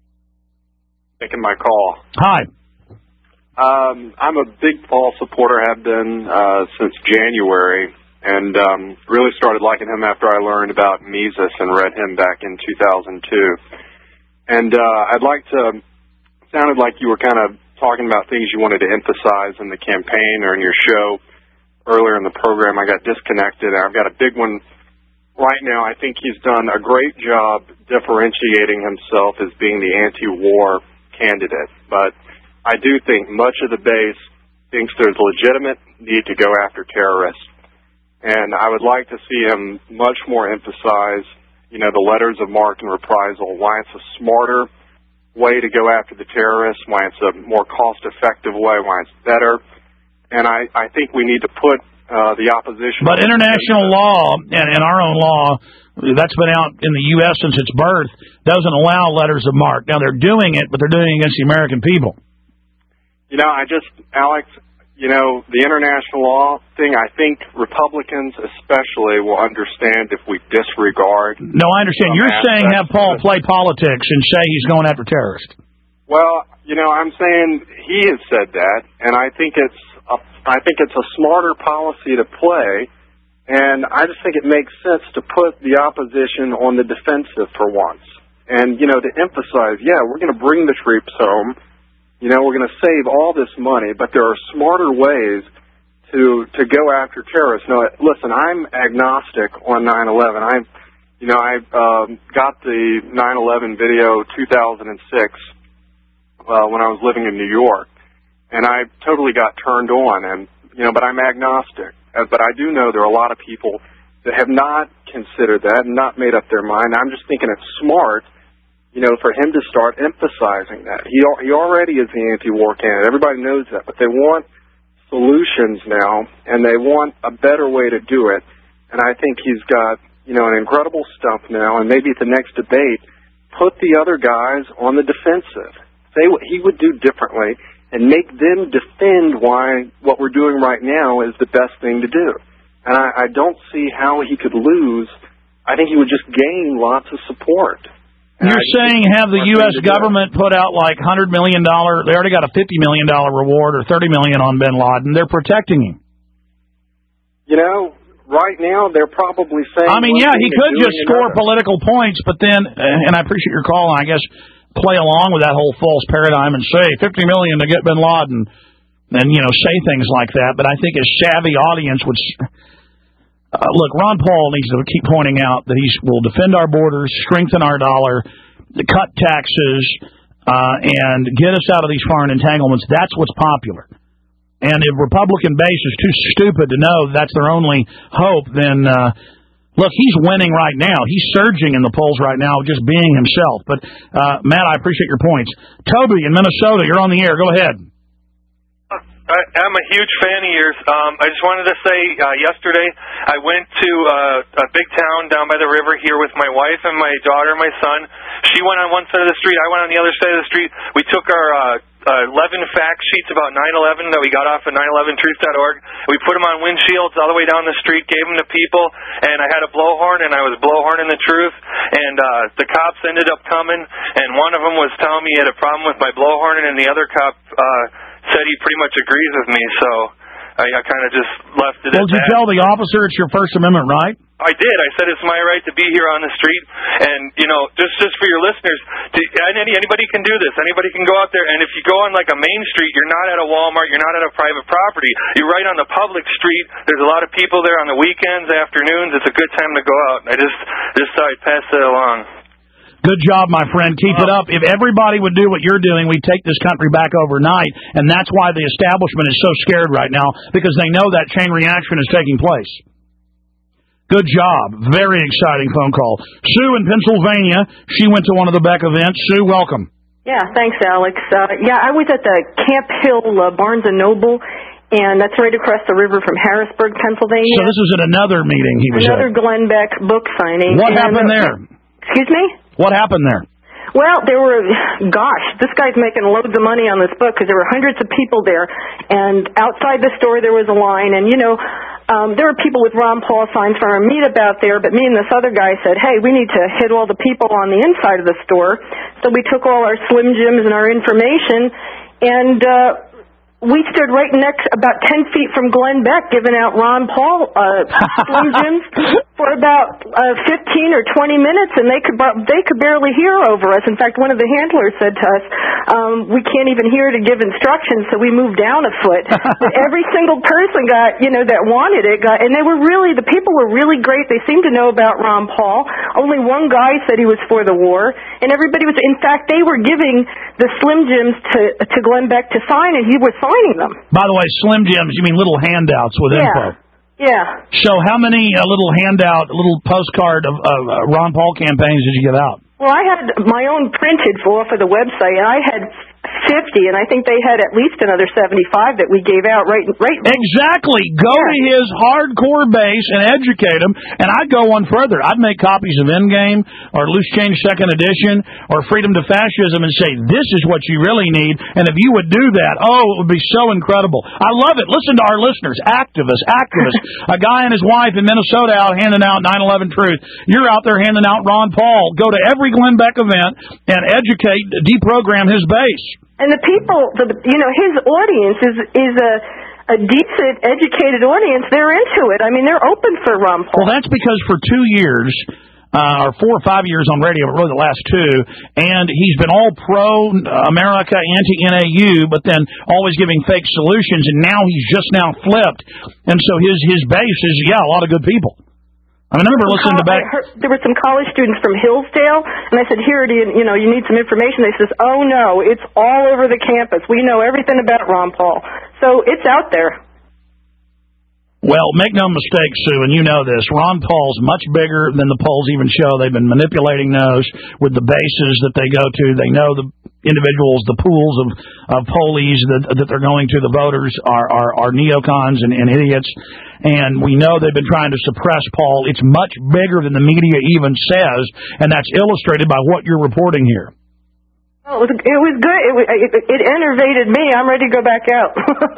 Taking my call. Hi. Um, I'm a big Paul supporter, have been uh, since January, and um, really started liking him after I learned about Mises and read him back in two thousand two. And uh, I'd like to, sounded like you were kind of talking about things you wanted to emphasize in the campaign or in your show earlier in the program. I got disconnected. I've got a big one right now. I think he's done a great job differentiating himself as being the anti-war candidate, but I do think much of the base thinks there's legitimate need to go after terrorists. And I would like to see him much more emphasize, you know, the letters of marque and reprisal, why it's a smarter way to go after the terrorists, why it's a more cost-effective way, why it's better. And I, I think we need to put uh, the opposition... But international law and, and our own law, that's been out in the U S since its birth, doesn't allow letters of marque. Now, they're doing it, but they're doing it against the American people. You know, I just, Alex, you know, the international law thing, I think Republicans especially will understand if we disregard... No, I understand. You're saying have Paul play politics and say he's going after terrorists. Well, you know, I'm saying he has said that, and I think it's a, I think it's a smarter policy to play, and I just think it makes sense to put the opposition on the defensive for once. And, you know, to emphasize, yeah, we're going to bring the troops home. You know, we're going to save all this money, but there are smarter ways to to go after terrorists. Now, listen, I'm agnostic on nine eleven. I, you know, I um, got the nine eleven video two thousand six uh, when I was living in New York, and I totally got turned on. And you know, but I'm agnostic. Uh, but I do know there are a lot of people that have not considered that and not made up their mind. I'm just thinking it's smart, you know, for him to start emphasizing that. He he already is the anti-war candidate. Everybody knows that. But they want solutions now, and they want a better way to do it. And I think he's got, you know, an incredible stump now, and maybe at the next debate, put the other guys on the defensive. Say what he would do differently, and make them defend why what we're doing right now is the best thing to do. And I, I don't see how he could lose. I think he would just gain lots of support. You're saying have the U S government put out like one hundred million dollars, they already got a fifty million dollars reward or thirty million dollars on bin Laden. They're protecting him. You know, right now they're probably saying... I mean, yeah, he could just score another. political points, but then, and I appreciate your call, and I guess play along with that whole false paradigm and say fifty million dollars to get bin Laden, and, you know, say things like that. But I think a savvy audience would... Uh, look, Ron Paul needs to keep pointing out that he will defend our borders, strengthen our dollar, cut taxes, uh, and get us out of these foreign entanglements. That's what's popular. And if Republican base is too stupid to know that's their only hope, then, uh, look, he's winning right now. He's surging in the polls right now, just being himself. But, uh, Matt, I appreciate your points. Toby in Minnesota, you're on the air. Go ahead. I, I'm a huge fan of yours. Um, I just wanted to say, uh, yesterday I went to uh, a big town down by the river here with my wife and my daughter and my son. She went on one side of the street. I went on the other side of the street. We took our uh, uh, eleven fact sheets about nine eleven that we got off of nine eleven truth dot org. We put them on windshields all the way down the street, gave them to people, and I had a blowhorn, and I was blowhorning the truth. And uh, the cops ended up coming, and one of them was telling me he had a problem with my blowhorn, and the other cop... Uh, said he pretty much agrees with me, so I, I kind of just left it well, at that. Did you tell the officer it's your First Amendment right? I did. I said it's my right to be here on the street, and, you know, just just for your listeners, to, any, anybody can do this. Anybody can go out there, and if you go on, like, a main street, you're not at a Walmart, you're not at a private property. You're right on the public street. There's a lot of people there on the weekends, afternoons. It's a good time to go out. I just, just thought I'd pass that along. Good job, my friend. Keep it up. If everybody would do what you're doing, we'd take this country back overnight, and that's why the establishment is so scared right now, because they know that chain reaction is taking place. Good job. Very exciting phone call. Sue in Pennsylvania. She went to one of the Beck events. Sue, welcome. Yeah, thanks, Alex. Uh, yeah, I was at the Camp Hill uh, Barnes and Noble, and that's right across the river from Harrisburg, Pennsylvania. So this was at another meeting he was Another at. Glenn Beck book signing. What and, happened uh, there? Excuse me? What happened there? Well, there were, gosh, this guy's making loads of money on this book because there were hundreds of people there. And outside the store there was a line. And, you know, um, there were people with Ron Paul signs for a meetup out there. But me and this other guy said, hey, we need to hit all the people on the inside of the store. So we took all our Slim Jims and our information. And uh, we stood right next, about ten feet from Glenn Beck, giving out Ron Paul uh, Slim Jims for about uh, fifteen or twenty minutes, and they could they could barely hear over us. In fact, one of the handlers said to us, um, "We can't even hear to give instructions," so we moved down a foot. But every single person got, you know, that wanted it, got, and they were really the people were really great. They seemed to know about Ron Paul. Only one guy said he was for the war, and everybody was. In fact, they were giving the Slim Jims to to Glenn Beck to sign, and he was signing them. By the way, Slim Jims, you mean little handouts with yeah. info? Yeah. So how many uh, little handout, little postcard of uh, Ron Paul campaigns did you give out? Well, I had my own printed for off of the website, and I had fifty, and I think they had at least another seventy-five that we gave out right right Exactly. Go yeah. to his hardcore base and educate him. And I'd go one further. I'd make copies of Endgame or Loose Change Second Edition or Freedom to Fascism and say, this is what you really need. And if you would do that, oh, it would be so incredible. I love it. Listen to our listeners, activists, activists. A guy and his wife in Minnesota out handing out nine eleven Truth. You're out there handing out Ron Paul. Go to every Glenn Beck event and educate, deprogram his base. And the people, the, you know, his audience is is a a decent, educated audience. They're into it. I mean, they're open for Ron Paul. Well, that's because for two years, uh, or four or five years on radio, but really the last two, and he's been all pro-America, anti-N A U, but then always giving fake solutions, and now he's just now flipped. And so his, his base is, yeah, a lot of good people. I mean, I remember listening to back. I heard, there were some college students from Hillsdale, and I said, "Here, do you, you know, you need some information?" They says, "Oh no, it's all over the campus. We know everything about Ron Paul, so it's out there." Well, make no mistake, Sue, and you know this. Ron Paul's much bigger than the polls even show. They've been manipulating those with the bases that they go to. They know the individuals, the pools of, of polies that, that they're going to. The voters are, are, are neocons and, and idiots. And we know they've been trying to suppress Paul. It's much bigger than the media even says, and that's illustrated by what you're reporting here. Oh, it was, it was good. It, it, it enervated me. I'm ready to go back out.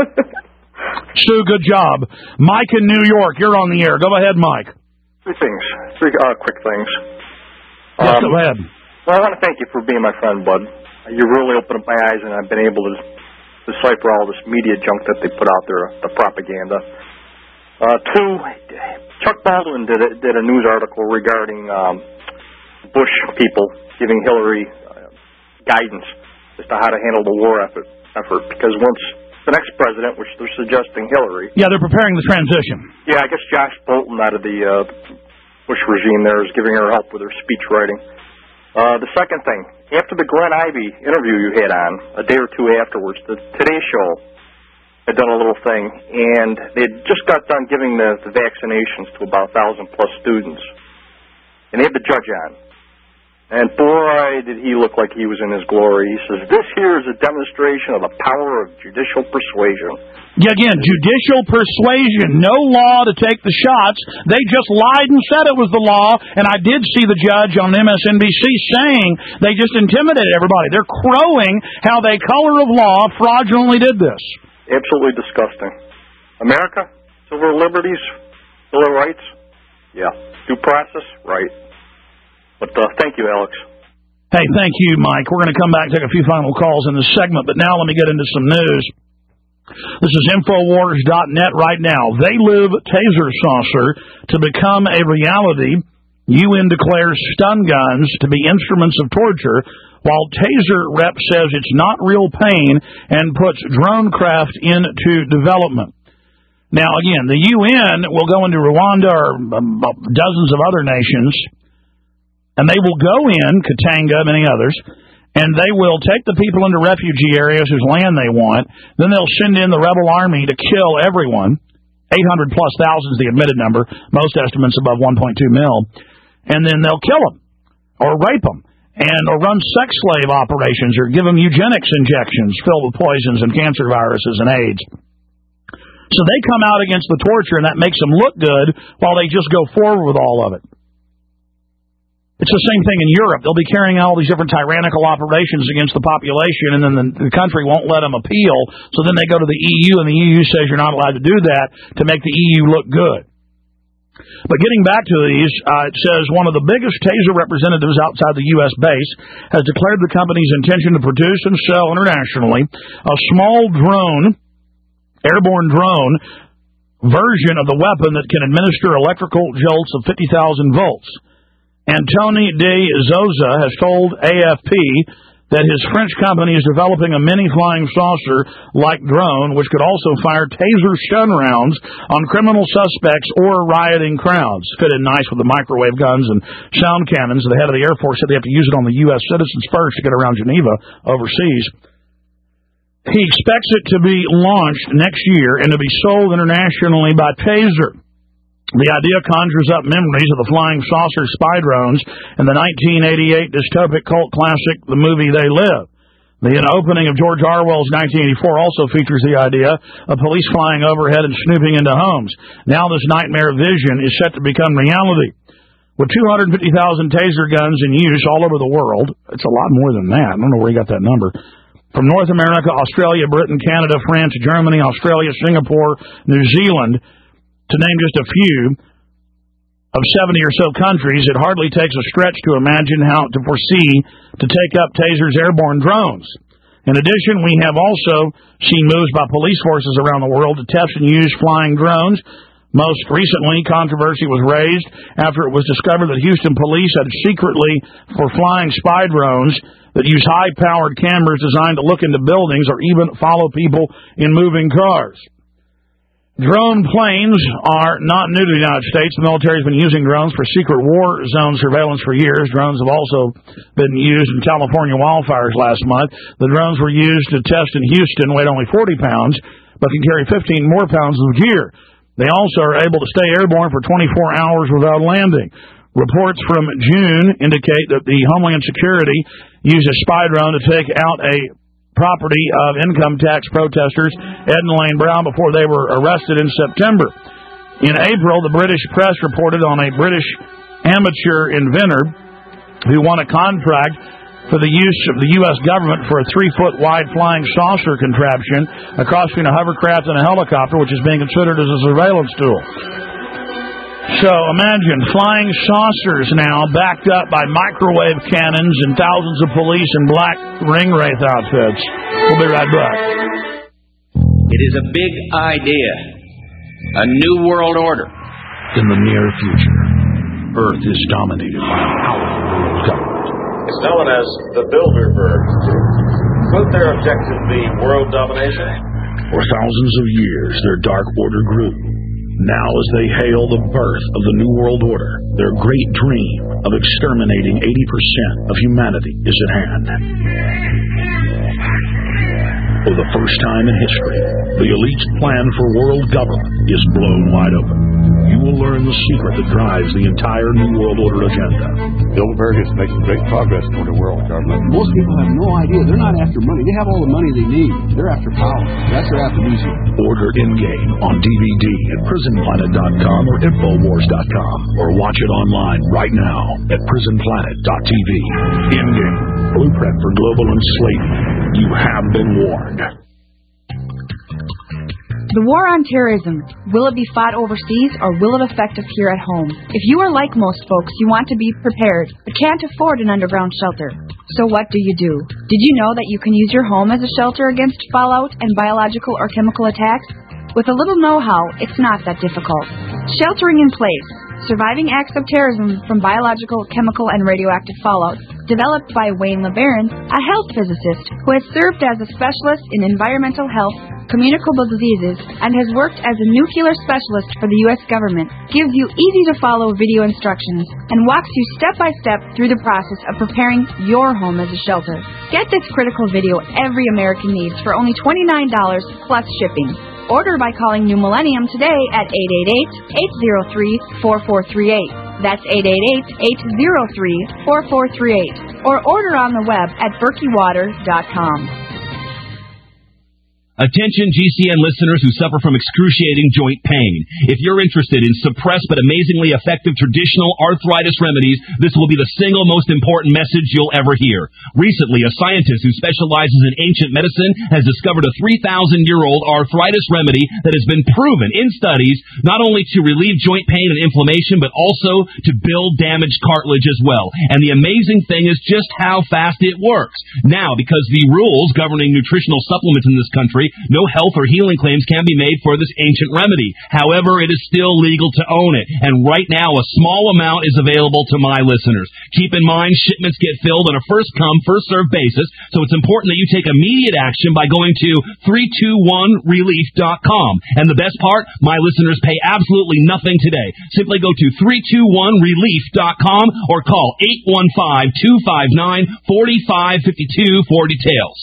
Sue, good job. Mike in New York, you're on the air. Go ahead, Mike. Three things. Three uh, quick things. Yes, um, go ahead. Well, I want to thank you for being my friend, Bud. You really opened up my eyes, and I've been able to decipher all this media junk that they put out there, the propaganda. Uh, two, Chuck Baldwin did a, did a news article regarding um, Bush people giving Hillary uh, guidance as to how to handle the war effort, effort. Because once the next president, which they're suggesting Hillary... Yeah, they're preparing the transition. Yeah, I guess Josh Bolton out of the uh, Bush regime there is giving her help with her speech writing. Uh, the second thing, after the Glenn Ivey interview you had on, a day or two afterwards, the Today Show had done a little thing, and they had just got done giving the, the vaccinations to about one thousand plus students. And they had the judge on. And boy, did he look like he was in his glory. He says, this here is a demonstration of the power of judicial persuasion. Yeah, again, judicial persuasion. No law to take the shots. They just lied and said it was the law. And I did see the judge on M S N B C saying they just intimidated everybody. They're crowing how they, color of law, fraudulently did this. Absolutely disgusting. America, civil liberties, Bill of Rights, yeah. Due process, right. But uh, thank you, Alex. Hey, thank you, Mike. We're going to come back and take a few final calls in this segment, but now let me get into some news. This is Infowars dot net right now. They live taser saucer to become a reality. U N declares stun guns to be instruments of torture, while Taser rep says it's not real pain and puts drone craft into development. Now, again, the U N will go into Rwanda or um, dozens of other nations, and they will go in, Katanga, many others, and they will take the people into refugee areas whose land they want. Then they'll send in the rebel army to kill everyone. eight hundred plus thousand is the admitted number, most estimates above one point two mil. And then they'll kill them or rape them and or run sex slave operations or give them eugenics injections filled with poisons and cancer viruses and AIDS. So they come out against the torture, and that makes them look good while they just go forward with all of it. It's the same thing in Europe. They'll be carrying out all these different tyrannical operations against the population, and then the, the country won't let them appeal. So then they go to the E U, and the E U says you're not allowed to do that to make the E U look good. But getting back to these, uh, it says one of the biggest taser representatives outside the U S base has declared the company's intention to produce and sell internationally a small drone, airborne drone version of the weapon that can administer electrical jolts of fifty thousand volts. Anthony de Zoza has told A F P that his French company is developing a mini flying saucer-like drone which could also fire taser stun rounds on criminal suspects or rioting crowds. Fit in nice with the microwave guns and sound cannons. The head of the Air Force said they have to use it on the U S citizens first to get around Geneva overseas. He expects it to be launched next year and to be sold internationally by Taser. The idea conjures up memories of the flying saucer spy drones and the nineteen eighty-eight dystopic cult classic, The Movie They Live. The opening of George Orwell's nineteen eighty-four also features the idea of police flying overhead and snooping into homes. Now this nightmare vision is set to become reality. With two hundred fifty thousand taser guns in use all over the world, it's a lot more than that. I don't know where he got that number. From North America, Australia, Britain, Canada, France, Germany, Australia, Singapore, New Zealand, to name just a few of seventy or so countries, it hardly takes a stretch to imagine how to foresee to take up Taser's airborne drones. In addition, we have also seen moves by police forces around the world to test and use flying drones. Most recently, controversy was raised after it was discovered that Houston police had secretly for flying spy drones that use high-powered cameras designed to look into buildings or even follow people in moving cars. Drone planes are not new to the United States. The military has been using drones for secret war zone surveillance for years. Drones have also been used in California wildfires last month. The drones were used to test in Houston, weighed only forty pounds, but can carry fifteen more pounds of gear. They also are able to stay airborne for twenty-four hours without landing. Reports from June indicate that the Homeland Security used a spy drone to take out a property of income tax protesters, Ed and Elaine Brown, before they were arrested in September. In April, the British press reported on a British amateur inventor who won a contract for the use of the U S government for a three-foot-wide flying saucer contraption, a cross between a hovercraft and a helicopter, which is being considered as a surveillance tool. So imagine flying saucers now backed up by microwave cannons and thousands of police in black ring wraith outfits. We'll be right back. It is a big idea. A new world order. In the near future, Earth is dominated by a powerful world government. It's known as the Bilderberg Group. Could their objective be world domination? For thousands of years, their dark order grew. Now, as they hail the birth of the New World Order, their great dream of exterminating eighty percent of humanity is at hand. For the first time in history, the elite's plan for world government is blown wide open. You will learn the secret that drives the entire New World Order agenda. Bilderberg is making great progress toward a world government. Most people have no idea. They're not after money. They have all the money they need. They're after power. That's their affirmation. Order in-game on D V D at prison planet dot com or infowars dot com, or watch it online right now at prison planet dot t v. In-game, blueprint for global enslavement. You have been warned. The war on terrorism, will it be fought overseas or will it affect us here at home? If you are like most folks, you want to be prepared, but can't afford an underground shelter. So what do you do? Did you know that you can use your home as a shelter against fallout and biological or chemical attacks? With a little know-how, it's not that difficult. Sheltering in place. Surviving acts of terrorism from biological, chemical, and radioactive fallout, developed by Wayne LeBaron, a health physicist who has served as a specialist in environmental health, communicable diseases, and has worked as a nuclear specialist for the U S government, gives you easy-to-follow video instructions and walks you step-by-step through the process of preparing your home as a shelter. Get this critical video every American needs for only twenty-nine dollars plus shipping. Order by calling New Millennium today at eight eight eight, eight zero three, four four three eight. That's eight eight eight, eight zero three, four four three eight. Or order on the web at berkey water dot com. Attention G C N listeners who suffer from excruciating joint pain. If you're interested in suppressed but amazingly effective traditional arthritis remedies, this will be the single most important message you'll ever hear. Recently, a scientist who specializes in ancient medicine has discovered a three thousand year old arthritis remedy that has been proven in studies not only to relieve joint pain and inflammation, but also to build damaged cartilage as well. And the amazing thing is just how fast it works. Now, because the rules governing nutritional supplements in this country, no health or healing claims can be made for this ancient remedy. However, it is still legal to own it. And right now, a small amount is available to my listeners. Keep in mind, shipments get filled on a first-come, first-served basis, so it's important that you take immediate action by going to three two one relief dot com. And the best part, my listeners pay absolutely nothing today. Simply go to three two one relief dot com or call eight one five, two five nine, four five five two for details.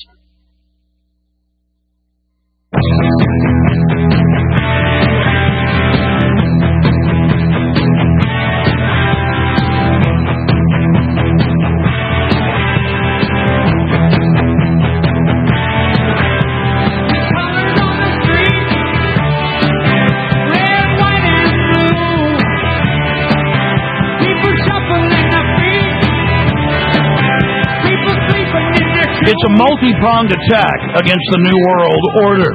It's a multi-pronged attack against the New World Order.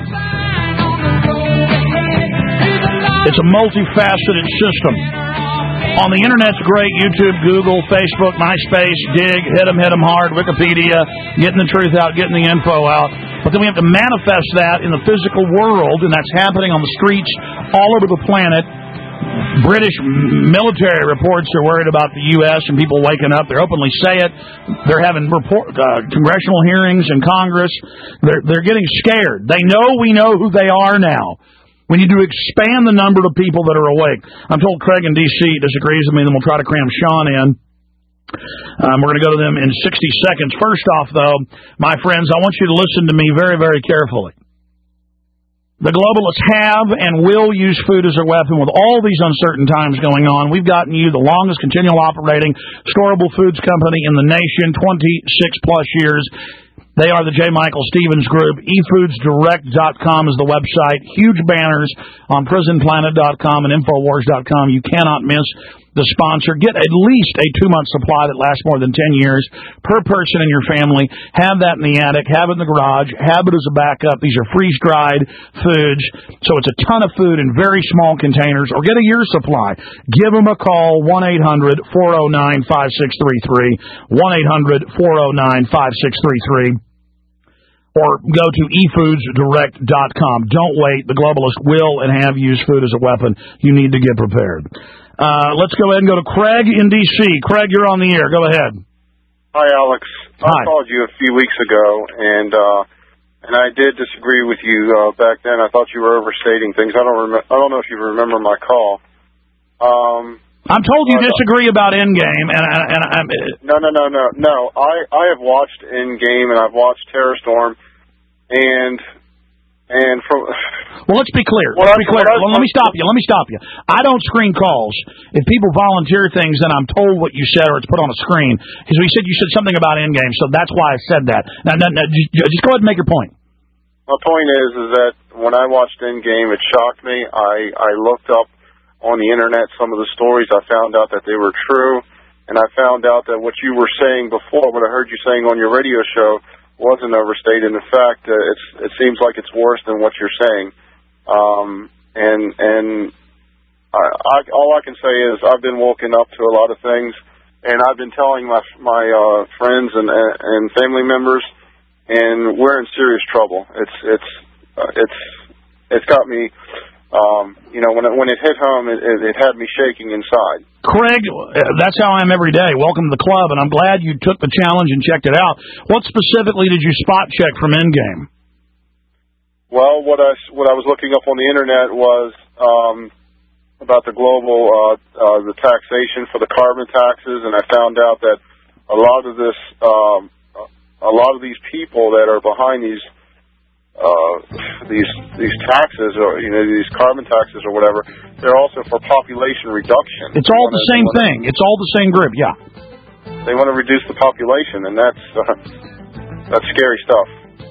It's a multifaceted system. On the internet's great. YouTube, Google, Facebook, MySpace, Dig, hit 'em, hit 'em hard, Wikipedia, getting the truth out, getting the info out. But then we have to manifest that in the physical world, and that's happening on the streets all over the planet. British military reports are worried about the U S and people waking up. They openly say it. They're having report, uh, congressional hearings in Congress. They're, they're getting scared. They know we know who they are now. We need to expand the number of people that are awake. I'm told Craig in D C disagrees with me, then we'll try to cram Sean in. Um, we're going to go to them in sixty seconds. First off, though, my friends, I want you to listen to me very, very carefully. The globalists have and will use food as a weapon with all these uncertain times going on. We've gotten you the longest continual operating storable foods company in the nation, twenty-six plus years. They are the J. Michael Stevens Group. e foods direct dot com is the website. Huge banners on prison planet dot com and infowars dot com. You cannot miss the sponsor. Get at least a two-month supply that lasts more than ten years per person in your family. Have that in the attic. Have it in the garage. Have it as a backup. These are freeze-dried foods, so it's a ton of food in very small containers. Or get a year's supply. Give them a call, one eight hundred four oh nine five six three three, one eight hundred four oh nine five six three three. Or go to e foods direct dot com. Don't wait. The globalists will and have used food as a weapon. You need to get prepared. Uh, let's go ahead and go to Craig in D C. Craig, you're on the air. Go ahead. Hi, Alex. I Hi. called you a few weeks ago, and uh, and I did disagree with you uh, back then. I thought you were overstating things. I don't rem- I don't know if you remember my call. Um, I'm told you disagree about Endgame, and, and, and I'm... No, no, no, no, no. I, I have watched Endgame, and I've watched Terror Storm, and and from... Well, let's be clear. Well, Let's be clear. I- Well, let me stop you. Let me stop you. I don't screen calls. If people volunteer things, then I'm told what you said, or it's put on a screen. Because you said you said something about Endgame, so that's why I said that. Now, now, now just, just go ahead and make your point. My point is, is that when I watched Endgame, it shocked me. I, I looked up on the internet some of the stories. I found out that they were true, and I found out that what you were saying before, what I heard you saying on your radio show, wasn't overstated. In fact, uh, it's, it seems like it's worse than what you're saying. Um, and and I, I, all I can say is I've been woken up to a lot of things, and I've been telling my my uh, friends and and family members, and we're in serious trouble. It's it's uh, it's it's got me. Um, you know, when it, when it hit home, it, it, it had me shaking inside. Craig, that's how I am every day. Welcome to the club, and I'm glad you took the challenge and checked it out. What specifically did you spot check from Endgame? Well, what I, what I was looking up on the internet was um, about the global uh, uh, the taxation for the carbon taxes, and I found out that a lot of this, um, a lot of these people that are behind these uh, these these taxes, or you know, these carbon taxes or whatever, they're also for population reduction. It's all the same thing. It's all the same group. Yeah. They want to reduce the population, and that's uh, that's scary stuff.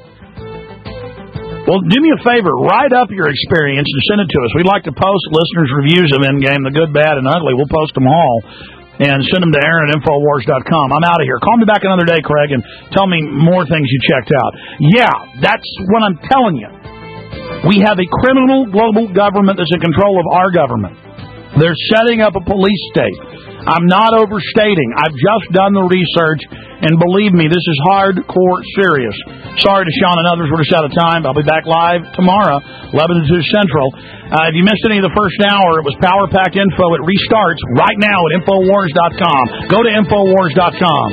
Well, do me a favor. Write up your experience and send it to us. We'd like to post listeners' reviews of Endgame, the good, bad, and ugly. We'll post them all and send them to Aaron at infowars dot com. I'm out of here. Call me back another day, Craig, and tell me more things you checked out. Yeah, that's what I'm telling you. We have a criminal global government that's in control of our government. They're setting up a police state. I'm not overstating. I've just done the research, and believe me, this is hardcore serious. Sorry to Sean and others, we're just out of time. I'll be back live tomorrow, eleven to two Central. Uh, if you missed any of the first hour, it was Power Pack Info. It restarts right now at infowars dot com. Go to infowars dot com.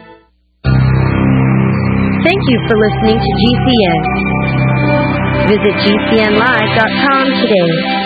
Thank you for listening to G C N. Visit G C N live dot com today.